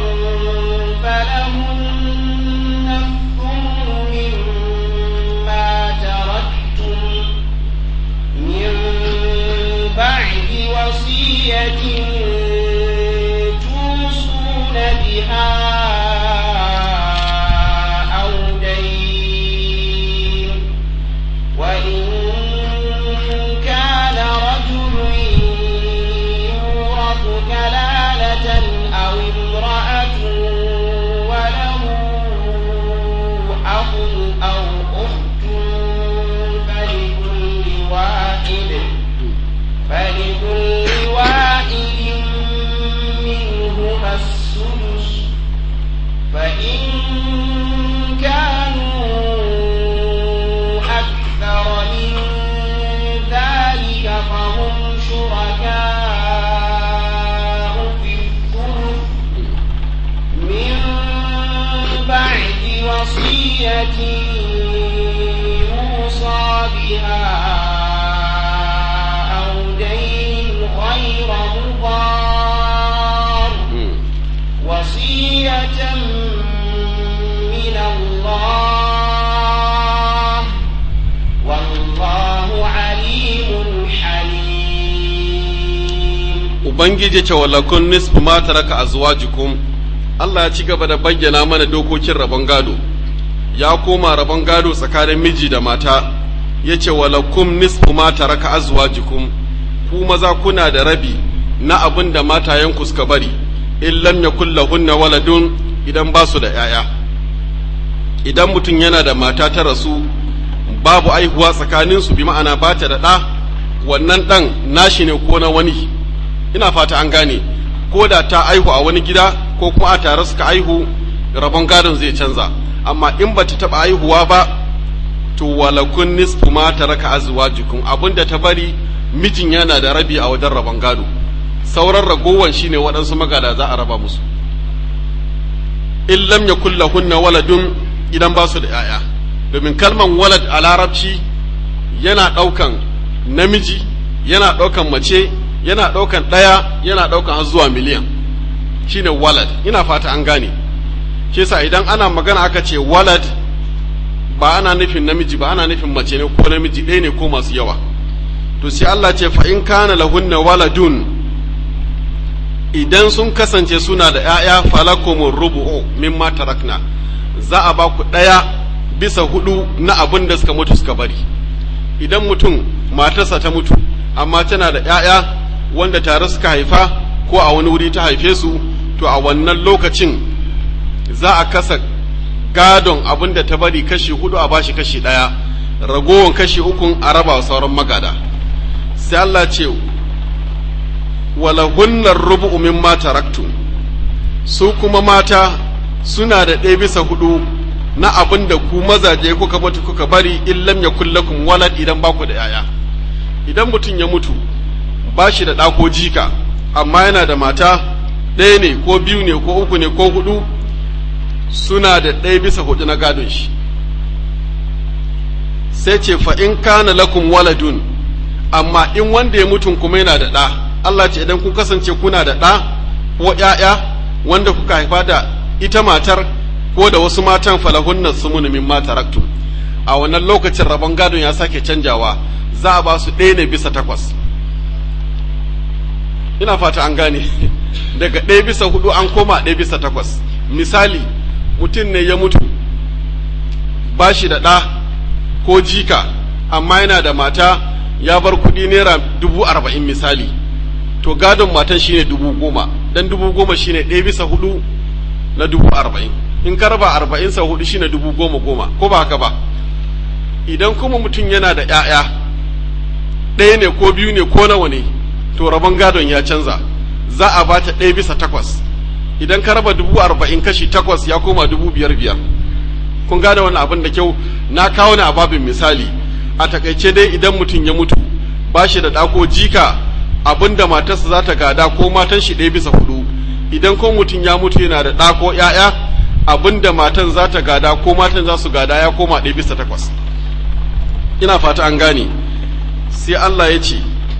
فلهن الثمن مما تركتم من بعد وصية توصون بها أو دين وإن كان رجل يورث كلالة أو امرأة وصية يوصى بها أو دين غير مضار وصية من الله والله عليم حليم. Ubangiji ce walakun nisfu ma taraka azwajukum. Allah ya ci gaba da bayyana mana dokokin rabon gado, ya koma rabon gado tsakanin miji da mata, ya ce walakum nisfu ma taraka azwajukum, ku maza kuna da rabi na abin da matayenku suka bari, in lam yakul lahunna waladun, idan ba su da ‘ya'ya. Idan mutum yana da mata ta rasu, babu aihuwa tsakaninsu, bi ma'ana ba ta da ɗa, wannan ɗan nashi ne ko na wani, ina fata an gane, ko da ta aihu a wani gida ko kuma a tare suka aihu, rabon gadon zai canza. Amma in ba ta taɓa aihuwa ba, to walakun nisfu ma taraka azwajukum, abinda ta bari mijin yana da rabi a wajen rabon gado, sauran ragowan shine waɗansu magada za a raba musu. In lam yakul lahunna waladun, idan ba su da ‘ya'ya, domin kalman walad a larabci yana ɗaukan namiji, yana ɗaukan mace, yana ɗaukan ɗaya, yana ɗaukan har zuwa miliyan, shine walad. Ina fata an gane. Shi yasa idan ana magana aka ce walad, ba ana nufin namiji ba, ana nufin mace ne ko namiji ɗaya ne ko masu yawa. To sai Allah ce fa in kana lahunna waladun, idan sun kasance suna da ‘ya'ya, falakumur rubu'u mimma tarakna, za a ba ku 1/4 na abin da suka mutu suka bari. Idan mutum matarsa ta mutu amma tana da ‘ya'ya wanda tare suka haifa ko a wani wuri ta haife su, to a wannan lokacin za a kasa gadon abin da ta bari kashi 4 a bashi kashi 1, ragowar kashi 3 a raba wa sauran magada. Sai Allah ce walahunnar rubu'u mimma taraktum, su kuma mata suna da 1/4 na abin da ku mazaje kuka mutu kuka bari, in lam yakul lakum walad, idan ba ku da yaya. Idan mutum ya mutu ba shi da ɗa ko jika, amma yana da mata, 1 ne ko 2 ne ko 3 ne ko 4, suna da 1/4 na gadon shi. Sai ce fa in kana lakum waladun, amma in wanda ya mutu kuma yana da ɗa, Allah ce idan kun kasance kuna da ɗa ko ‘ya'ya wanda kuka haifa da ita matar ko da wasu matan, falahunna sumunu mimma taraktum, a wannan lokacin rabon gadon ya sake canjawa, za a ba su 1/8. Ina fata an gane. Daga 1/4 an koma 1/8. Misali, mutum ne ya mutu ba shi da ɗa ko jika, amma yana da mata, ya bar kuɗi naira 40,000 misali, to gadon matan shine 10,000, dan 10,000 shine 1/4 na 40,000. In ka raba 40 sau 4 shine 10,000, ko ba haka ba? Idan kuma mutum yana da ‘ya'ya, 1 ne ko 2 ne ko nawa ne, to rabon gadon ya canza, za a bata 1/8. Idan ka raba 40,000 kashi 8 ya koma 5,500. Kun gane wannan abin da kyau? Na kawo ne a babin misali. A takaice dai, idan mutum ya mutu ba shi da ɗa ko jika, abinda matarsa za ta gada ko matan shi 1/4. Idan ko mutum ya mutu yana da ɗa ko ‘ya'ya, abinda matan za ta gada ko matan za su gada ya koma 1/8. Ina fata an gane. Sai Allah ya ce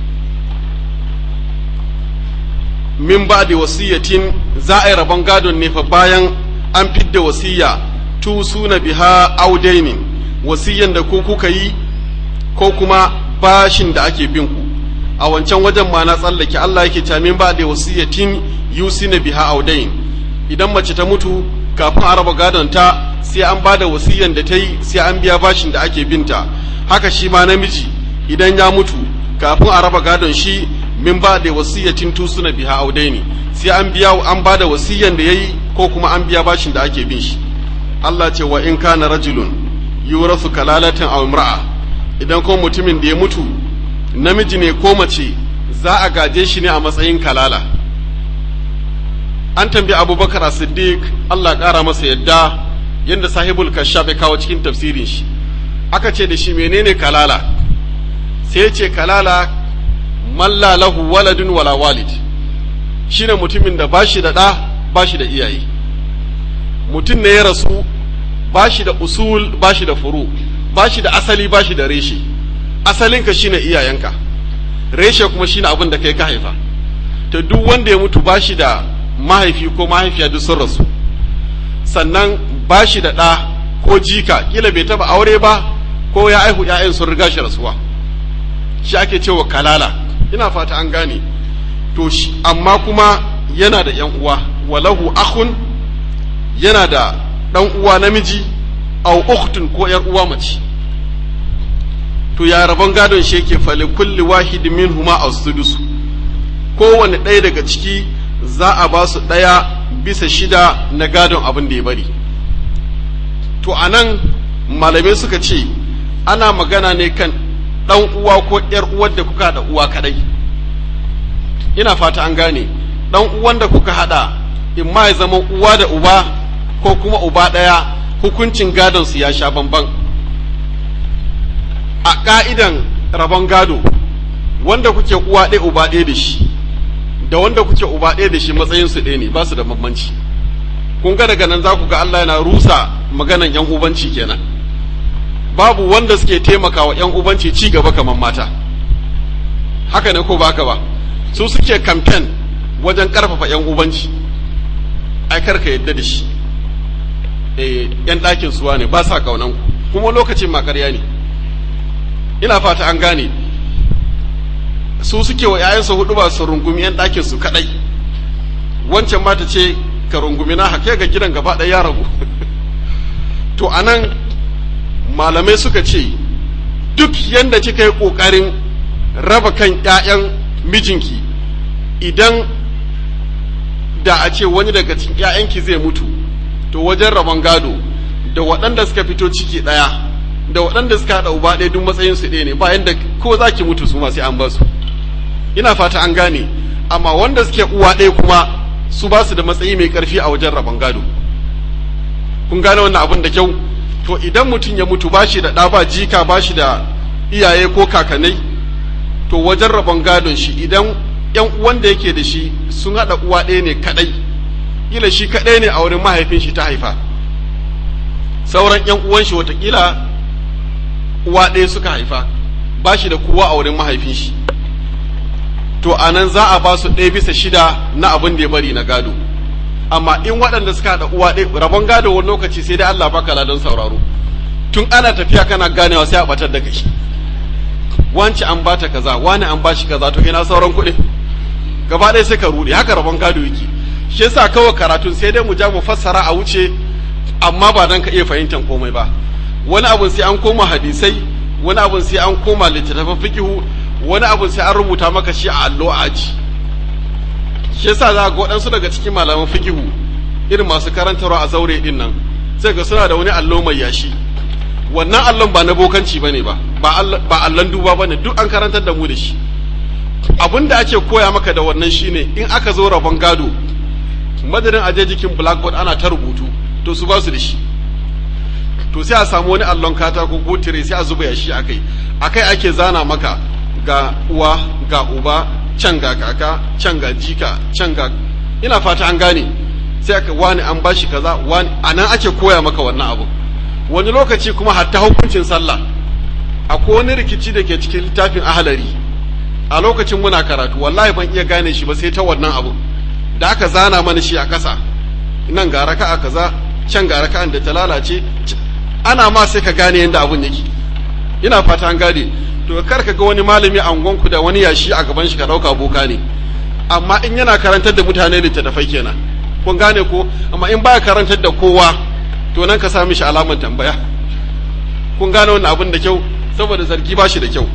min ba da wasiyatin, za a yi rabon gadon ne fa bayan an fidda wasiya, tusuna biha audainin, wasiyan da ku kuka yi ko kuma bashin da ake bin ku. A wancan wajen ma na tsallake, Allah yake cewa min ba da wasiyatin yusina biha audain, idan mace ta mutu kafin a raba gadon ta sai an ba da wasiyan da ta yi, sai an biya bashin da ake binta. Haka shi ma namiji idan ya mutu kafin a raba gadon shi, min ba da wasiyatin tusuna biha audaini, sai an biya, an ba da wasiyan da yayi ko kuma an biya bashin da ake bin shi. Allah ce wa in kana rajulun yurasu kalalatan aw imra'a, idan ko mutumin da ya mutu namiji ne ko mace, za a gaje shi ne a matsayin kalala. An tambayi Abubakar As-Siddiq, Allah ƙara masa yadda, yadda sahibul kashaf ya kawo cikin tafsirin shi. Aka ce da shi menene kalala? Sai ya ce kalala malla lahu waladun wala walid, shine mutumin da bashi da ɗa bashi da iyaye. Mutum ne ya rasu ba shi da usul ba shi da furu, ba shi da asali ba shi da reshe. Asalinka shine iyayenka, reshe kuma shine abin da kai ka haifa. To duk wanda ya mutu ba shi da mahaifi ko mahaifiya duk sun rasu, sannan ba shi da ɗa ko jika, kila bai taba aure ba ko ya aihu ‘ya'yan sun riga shi rasuwa, shi ake cewa kalala. Ina fata an gane. To amma kuma yana da ‘yan uwa, walahu akhun, yana da ɗan uwa namiji, au ukhtun ko ‘yar uwa mace. To ya rabon gadon shi yake fali kulli wahidin minhuma as-sudus, kowane ɗaya daga ciki za a ba su 1/6 na gadon abin da ya bari. To anan malamai suka ce ana magana ne kan ɗan uwa ko ‘yar uwar da kuka haɗa uwa kadai. Ina fata an gane, ɗan uwan da kuka haɗa in ma ya zama uwa da uba ko kuma uba ɗaya, hukuncin gadon su ya sha bamban. A ƙa'idan rabon gado, wanda kuke uwa ɗaya uba ɗaya da shi da wanda kuke uba ɗaya da shi matsayin su ɗaya ne, ba su da bambanci. Kun ga daga nan za ku ga Allah yana rusa maganan ‘yan ubanci kenan. Babu wanda suke taimakawa ‘yan ubanci ci gaba kamar mata. Haka ne ko ba haka ba? Su suke kamfen wajen ƙarfafa ‘yan ubanci. Ai karka yadda da shi. ‘Yan ɗakin suwa ne ba sa ƙaunan ku, kuma lokacin ma ƙarya ne. Ina fata an gane. Su suke wa ‘ya'yansu hudu ba su rungumi ‘yan ɗakin su kaɗai. Wancan mata ce ka rungumi na haka ga gidan gaba ɗaya ya ragu. To anan malamai suka ce duk yanda kika yi ƙoƙarin raba kan ‘ya'yan mijinki, idan da a ce wani daga cikin ‘ya'yanki zai mutu, to wajen rabon gado da waɗanda suka fito ciki ɗaya da waɗanda suka haɗa uba ɗaya duk matsayinsu ɗaya ne, ba yanda ko za ki mutu su ma sai an ba su. Ina fata an gane. Amma wanda suke uwa ɗaya kuma su ba su da matsayi mai ƙarfi a wajen rabon gado. Kun gane wannan abin da kyau? To idan mutum ya mutu ba shi da ɗa ba jika ba shi da iyaye ko kakanai, to wajen rabon gadon shi idan ‘yan uwan da yake da shi sun haɗa uwa ɗaya ne kaɗai, kila shi kaɗai ne a wurin mahaifin shi ta haifa, sauran ‘yan uwan shi watakila uwa ɗaya suka haifa, ba shi da kowa a wurin mahaifin shi, to a nan za a ba su 1/6 na abin da ya bari na gado. Amma in waɗanda suka haɗa uwa ɗaya, rabon gado wani lokaci sai dai Allah baka ladan sauraro, tun ana tafiya kana ganewa sai a batar da kai. Wance an bata kaza, wani an bashi kaza, to ina sauran kuɗi? Gaba ɗaya sai ka ruɗe. Haka rabon gado yake. Shi yasa kawai karatun sai dai mu ja mu fassara a wuce, amma ba dan ka iya fahimtar komai ba. Wani abun sai an koma hadisai, wani abun sai an koma littattafan fiqhu, wani abun sai an rubuta maka shi a allo a aji. Shi yasa za ga waɗansu daga cikin malaman fiqhu irin masu karantarwa a zaure din nan, sai ga suna da wani allo mai yashi. Wannan allon ba na bokanci bane ba allon duba bane, duk an karantar da mu da shi. Abin da ake koya maka da wannan shine in aka zo rabon gado, madadin aje jikin blackboard ana ta rubutu, to su ba su da shi. To sai a samu wani allon katako ko tire sai a zuba yashi akai ake zana maka ga uwa ga uba, can ga kaka, can ga jika, can ga, ina fata an gane. Sai aka wani an bashi kaza, wani anan ake koya maka wannan abu. Wani lokaci kuma hatta hukuncin sallah, akwai wani rikici da ke cikin littafin ahalari a lokacin muna karatu, wallahi ban iya gane shi ba sai ta wannan abu da aka zana mana shi a ƙasa. Nan ga raka'a kaza, can ga raka'an da ta lalace, ana ma sai ka gane yadda abun yake. Ina fata an gane. To kar ka ga wani malami a unguwanku da wani yashi a gaban shi ka ɗauka boka ne, amma in yana karantar da mutane littattafai kenan. Kun gane ko? Amma in baya karantar da kowa, to nan ka sami shi alamar tambaya. Kun gane wannan abin da kyau, saboda zargi ba shi da kyau.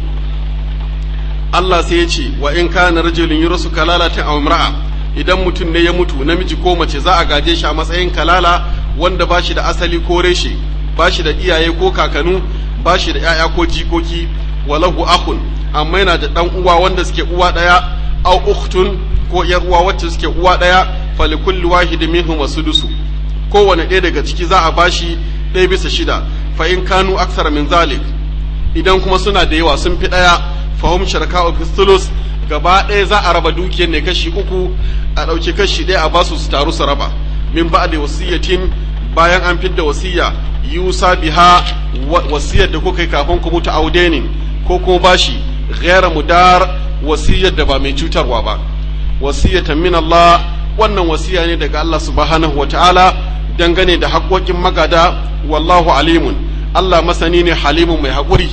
Allah sai ya ce wa in kana rajulun yurasu kalalatan aw imra'a, idan mutum ne ya mutu namiji ko mace za a gaje shi a matsayin kalala, wanda ba shi da asali ko reshe, ba shi da iyaye ko kakanu, ba shi da ‘ya'ya ko jikoki, walahu akhun, amma yana da ɗan uwa wanda suke uwa ɗaya, aw ukhtun ko ‘yar uwa wacce suke uwa ɗaya, falikulli wahidin minhum as-sudusu, kowane ɗaya daga ciki za a bashi 1/6. Fa in kanu aksara min zalik, idan kuma suna da yawa sun fi ɗaya, fahum sharaka'u fi thuluth, gaba ɗaya za a raba dukiyar ne kashi 3, a ɗauki kashi ɗaya a basu su taru su raba. Min ba'di wasiyatin, bayan an fidda wasiya, yusa biha wasiyar da kuka yi kafin ku mutu audenin ko kuma bashi ghayra mudar wasiyar da ba mai cutarwa ba wasiyatan min Allah wannan wasiya ne daga Allah subhanahu wataala dangane da haƙoƙin magada wallahu alimun Allah masani ne halimun mai haƙuri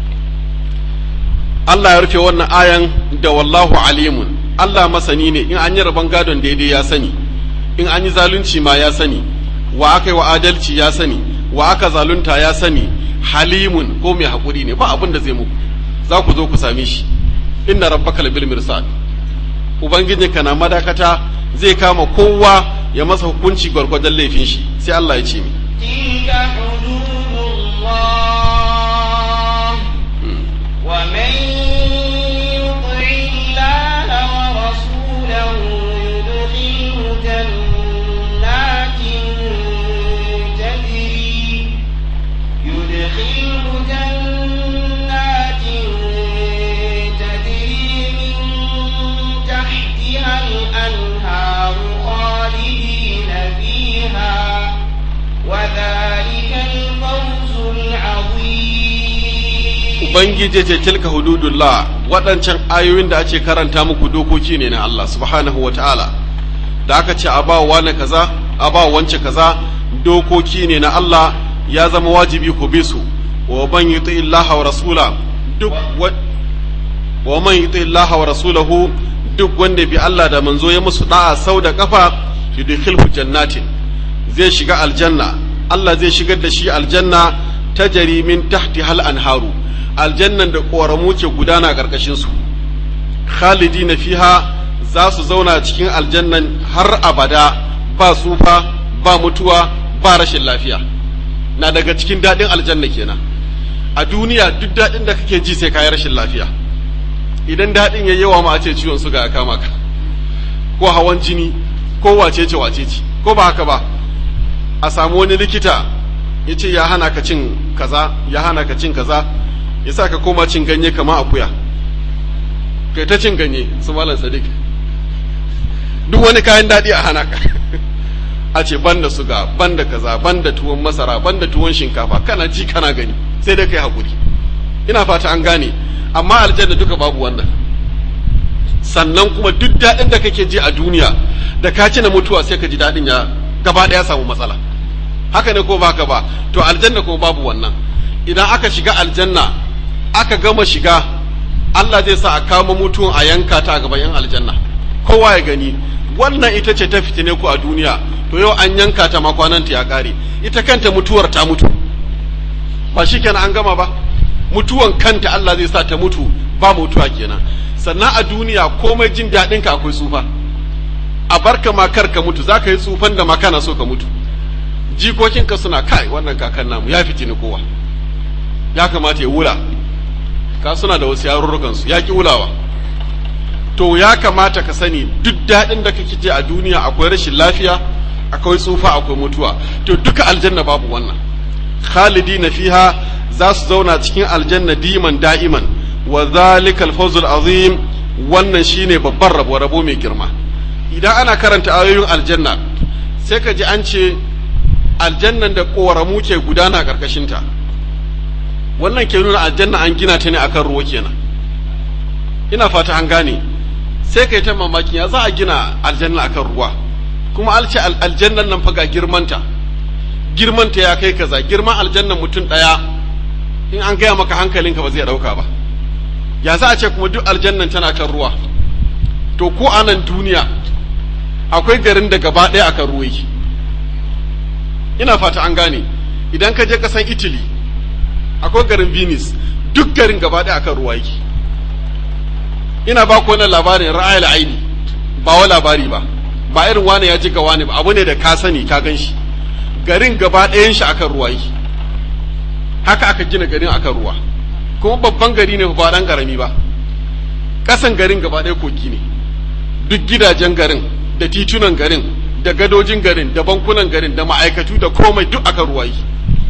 Allah ya rufe wannan ayan da wallahu alimun Allah masani ne in an yi rabon gadon daidai ya sani in an yi zalunci ma ya sani wa aka yi wa adalci ya sani wa aka zalunta ya sani halimun ko mai haƙuri ne ba abin da zai muku za ku zo ku same shi inna rabbaka labil mirsad ubangijinka na madakata zai kama kowa ya masa hukunci gwargwadon laifin shi sai Allah ya ce mi tilka hududullah wa man yuti Allah wa rasulahu yudkhilhu jannatin tajri min tahtiha al-anhar khalidin fiha وذلك الفوز العظيم ubangiji ce tilka hududullah waɗancan ayoyin da ake karanta muku dokoki ne na Allah subhanahu wataala da aka ce a ba wani kaza a ba wance kaza dokoki ne na Allah ya zama wajibi ku bi su wa man yuti illaha wa rasula duk wa man yuti illaha wa rasulahu duk wanda bi Allah da manzo ya musu da'a sau da kafa yudkhilhu jannatin zai shiga aljanna Allah zai shigar da shi aljanna tajri min tahti hal anharu aljannan da koramu ke gudana karkashin su khalidina fiha za su zauna cikin aljannan har abada ba sufa ba mutuwa ba rashin lafiya na daga cikin dadin aljanna kenan a duniya duk dadin da kake ji sai kai rashin lafiya idan dadin yayi yawa ma a ce ciwon suga ya kama ka ko hawan jini ko wacece ko ba haka ba a samu wani likita ya ce ya hana ka cin kaza ya hana ka cin kaza ya sa ka koma cin ganye kama akuya kai ta cin ganye su malam sadiq duk wani kayan daɗi a hana ka a ce banda suga banda kaza banda tuwon masara banda tuwon shinkafa kana ji kana gani sai dai kai hakuri ina fata an gane amma aljanna duka babu wannan sannan kuma duk daɗin da kake ji a duniya da ka ci na mutuwa sai ka ji daɗin ya gaba ɗaya samu matsala haka ne ko baka ba to aljanna ko babu wannan idan aka shiga aljanna aka gama shiga Allah zai sa a kama mutuwan a yanka ta a gaban yan aljanna kowa ya gani wannan ita ce ta fitine ku a duniya to yau an yanka ta makwananta ya kare ita kanta mutuwar ta mutu ba shikenan an gama ba mutuwan kanta Allah zai sa ta mutu ba mutuwa kenan sannan a duniya komai jin daɗin ka akwai tsufa a barka ma kar ka mutu zaka yi tsufan da ma kana so ka mutu jikokinka suna kai wannan kakan namu ya fitini kowa ya kamata ya wula ka suna da wasu yarurrukan su ya ki wulawa to ya kamata ka sani duk daɗin da kake ji a duniya akwai rashin lafiya akwai tsufa akwai mutuwa to duka aljanna babu wannan khalidina fiha za su zauna cikin aljanna diman da'iman wa zalika al-fawzul azim wannan shine babban rabo mai girma idan ana karanta ayoyin aljanna sai ka ji an ce aljannan da koramu ke gudana karkashin ta wannan ke nuna aljanna an gina ta ne akan ruwa kenan ina fata an gane sai kai ta mamaki ya za a gina aljanna akan ruwa kuma alce aljannan nan fa ga girmanta ya kai kaza girman aljannan mutum daya in an gaya maka hankalinka ba zai dauka ba ya za a ce kuma duk aljannan tana kan ruwa to ko a nan duniya akwai garin da gaba ɗaya akan ruwa yake ina fata an gane idan ka je kasan Italy akwai garin Venice duk garin gaba ɗaya akan ruwa yake ina ba ku wannan labarin ra'ayil aini ba wa labari ba irin wani ya ji ga wani ba abu ne da ka sani ka gan shi garin gaba ɗayan shi akan ruwa yake haka aka gina garin akan ruwa kuma babban gari ne ba dan karami ba kasan garin gaba ɗaya kogi ne duk gidajen garin da titunan garin da gadojin garin da bankunan garin da ma'aikatu da komai duk akan ruwa yake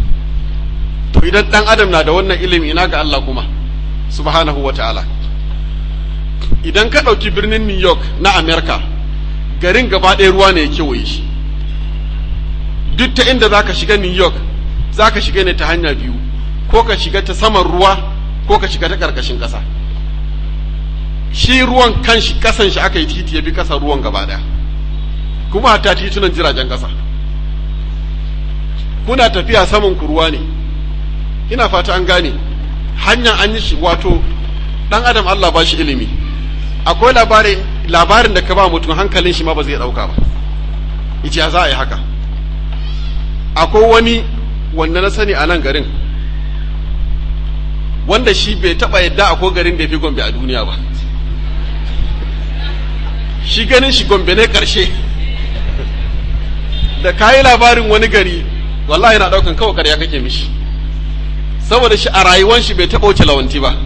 to idan dan adam na da wannan ilimi ina ga Allah kuma subhanahu wata'ala idan ka ɗauki birnin New York na America garin gaba ɗaya ruwa ne ya kewaye shi duk ta inda zaka shiga New York za ka shiga ne ta hanya biyu, ko ka shiga ta saman ruwa ko ka shiga ta ƙarƙashin ƙasa. Shi ruwan kanshi ƙasan shi aka yi titi ya bi ƙasar ruwan gaba ɗaya, kuma hatta titunan jiragen ƙasa. Kuna tafiya saman ku ruwa ne, ina fata an gane. Hanyar an yi shi, wato ɗan adam Allah ba shi ilimi. Akwai labarin da ka ba mutum hankalin shi ma ba zai ɗauka ba, ita za a yi haka. Akwai wani wanda na sani a nan garin, wanda shi bai taɓa yadda akwai garin da ya fi Gombe a duniya ba. Shi ganin shi Gombe ne ƙarshe. Da ka yi labarin wani gari, wallahi na ɗaukan kawai ƙarya kake mishi, saboda shi a rayuwan shi bai taɓa wuce Lawanti ba,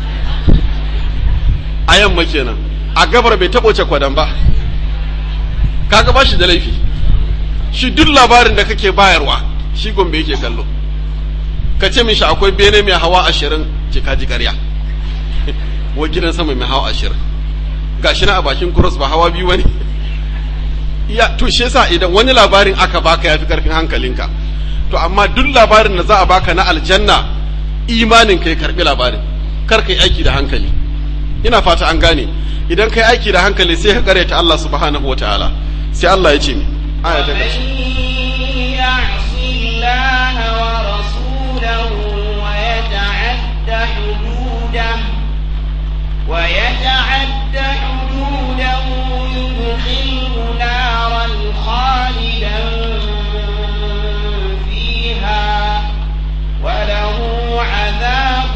a yamma kenan. A gabar bai taɓa wuce Kwadan ba, kaga ba shi da laifi. Shi duk labarin da kake bayarwa shi Gombe yake kallo. Ka ce mishi akwai bene mai hawa 20, ce ka ji ƙarya. Wa gidan sama mai hawa 20, gashi na a bakin cross ba hawa 2 wani. Ya to shi yasa idan wani labarin aka baka yafi karfin hankalinka, to amma duk labarin da za a baka na aljanna, imanin ka ya karbi labarin, kar kai aiki da hankali. Ina fata an gane. Idan kai aiki da hankali sai ka kareta Allah subhanahu wataala. Sai Allah ya ce mi aya ta ƙarshe, ويتعد حدوده يدخله نارا خالدا فيها وله عذاب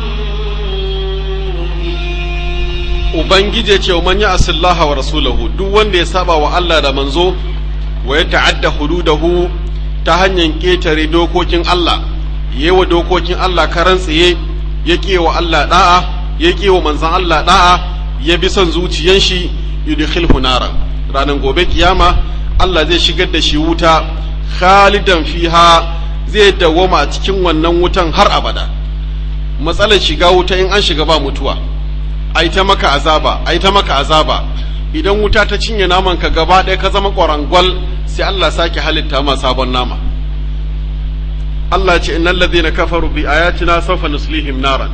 مهين. Ubangiji ce man ya asillaha wa rasulahu, duk wanda ya saba wa Allah da manzo, wa ya ta'adda hududahu, ta hanyar ƙetare dokokin Allah, yewa dokokin Allah karan tsaye, ya wa Allah da'a, ya wa manzan Allah da'a, ya bi son zuciyan shi, yudkhilhu nara, ranar gobe kiyama Allah zai shigar da shi wuta, khalidan fiha, zai dawwama a cikin wannan wutan har abada. Matsalar shiga wuta in an shiga ba mutuwa, ai ta maka azaba, idan wuta ta cinye naman ka gaba ɗaya ka zama ƙwarangwal, sai Allah sake halitta ma sabon nama. Allah ce innal ladhina kafaru bi ayatina sawfa nuslihim naran,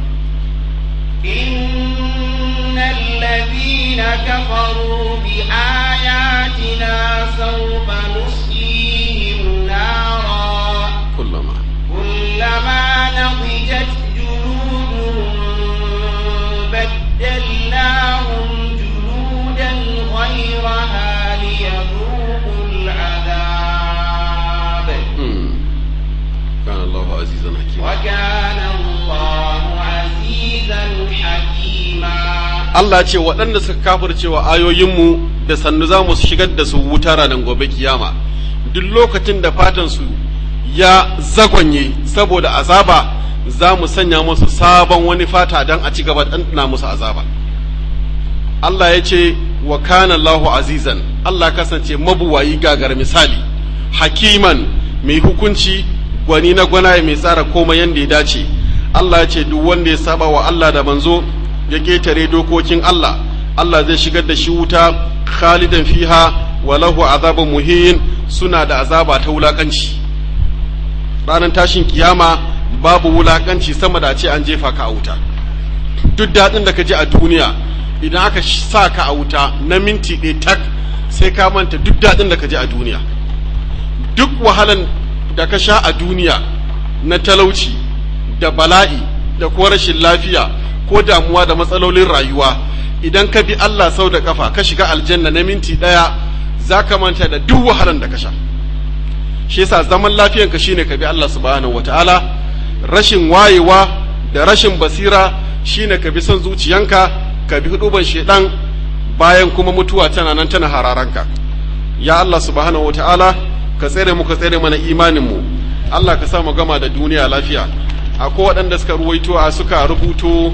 innal ladhina kafaru bi ayatina sawfa nuslihim naran kullama nadijat juluduhum baddalnahum juludan ghayraha liyadhuqul adhab kana Allahu azizan hakima wa kana Allahu azizan hakima. Allah ce waɗanda suka kafircewa ayoyinmu da sannu za mu shigar da su wuta ranar gobe kiyama. Duk lokacin da fatan su ya zagonye saboda azaba, za mu sanya musu sabon wani fata don a ci gaba ɗanɗana musu azaba. Allah ya ce wa kana Allahu azizan, Allah kasance mabuwayi gagar misali, hakiman mai hukunci, gwani na gwanaye mai tsara komai yanda ya dace. Allah ya ce duk wanda ya saba wa Allah da manzo, ya ketare dokokin Allah, Allah zai shigar da shi wuta, khalidan fiha wa lahu azabun muhin, suna da azaba ta wulakanci. Ranar tashin kiyama babu wulakanci sama da ce an jefa ka a wuta. Duk daɗin da ka ji a duniya, idan aka sa ka a wuta na minti ɗaya tak, sai ka manta duk daɗin da ka ji a duniya. Duk wahalan da ka sha a duniya na talauci da bala'i da ko rashin lafiya ko damuwa da matsalolin rayuwa, idan ka bi Allah sau da kafa ka shiga aljanna na minti ɗaya, za ka manta da duk wahalan da ka sha. Shi yasa zaman lafiyanka shine ka bi Allah subhanahu wataala, rashin wayewa da rashin basira shine ka bi son zuciyanka, ka bi huduban shedan, bayan kuma mutuwa tana nan tana hararanka. Ya Allah subhanahu wataala, ka tsere mu, ka tsere mana imanin mu. Allah ka sa mu gama da duniya lafiya. Akwai waɗanda suka rubuto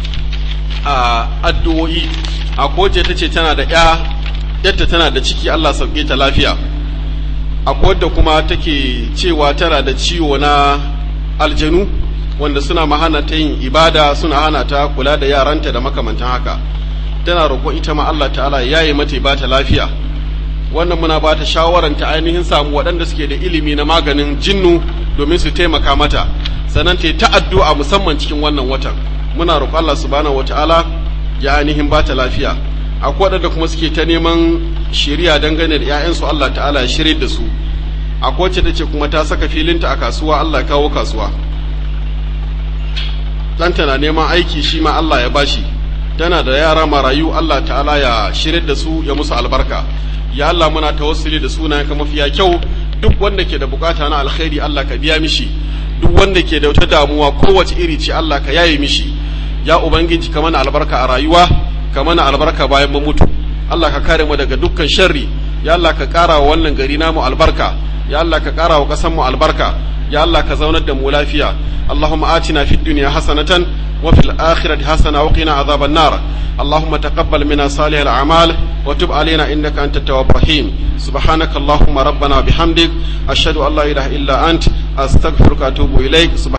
a addu'o'i. Akwai wacce ta ce tana da yadda tana da ciki, Allah sauke ta lafiya. Akwai wadda kuma take cewa tana da ciwo na aljanu, wanda suna mahana ta yin ibada, suna hana ta kula da yaranta da makamantan haka. Tana roƙon ita ma Allah ta'ala ya yi mata ba ta lafiya. wannan muna ba ta shawaran ta ainihin samu waɗanda suke da ilimi na maganin jinnu domin su taimaka mata, sannan ta yi ta addu'a musamman cikin wannan watan. Muna roƙon Allah subhanahu wata'ala ya ainihin ba ta lafiya. Akwai waɗanda kuma suke ta neman shiriya dangane da 'ya'yansu, Allah ta'ala ya shirye da su. Akwai wacce ta ce kuma ta saka filinta a kasuwa, Allah kawo kasuwa. Ɗanta na neman aiki, shi ma Allah ya bashi. Tana da yara marayu, Allah ta'ala ya shirye da su, ya musu albarka. Ya Allah muna tawassuli da sunayenka mafiya kyau, duk wanda ke da bukata na alkhairi Allah ka biya mishi, duk wanda ke da wata damuwa kowace iri ce Allah ka yaye mishi. Ya ubangiji ka mana albarka a rayuwa, ka mana albarka bayan mu mutu. Allah ka kare mu daga dukkan sharri. Ya Allah ka kara wa wannan gari namu albarka. Ya Allah ka kara wa kasan mu albarka. Ya Allah ka zaunar da mu lafiya. Allahumma atina fid dunya hasanatan wa fil akhirati hasana wa qina adhaban nar. اللهم تقبل منا صالح الأعمال وتب علينا إنك أنت التواب الرحيم. سبحانك اللهم ربنا بحمدك أشهد أن لا إله إلا أنت أستغفرك وأتوب إليك.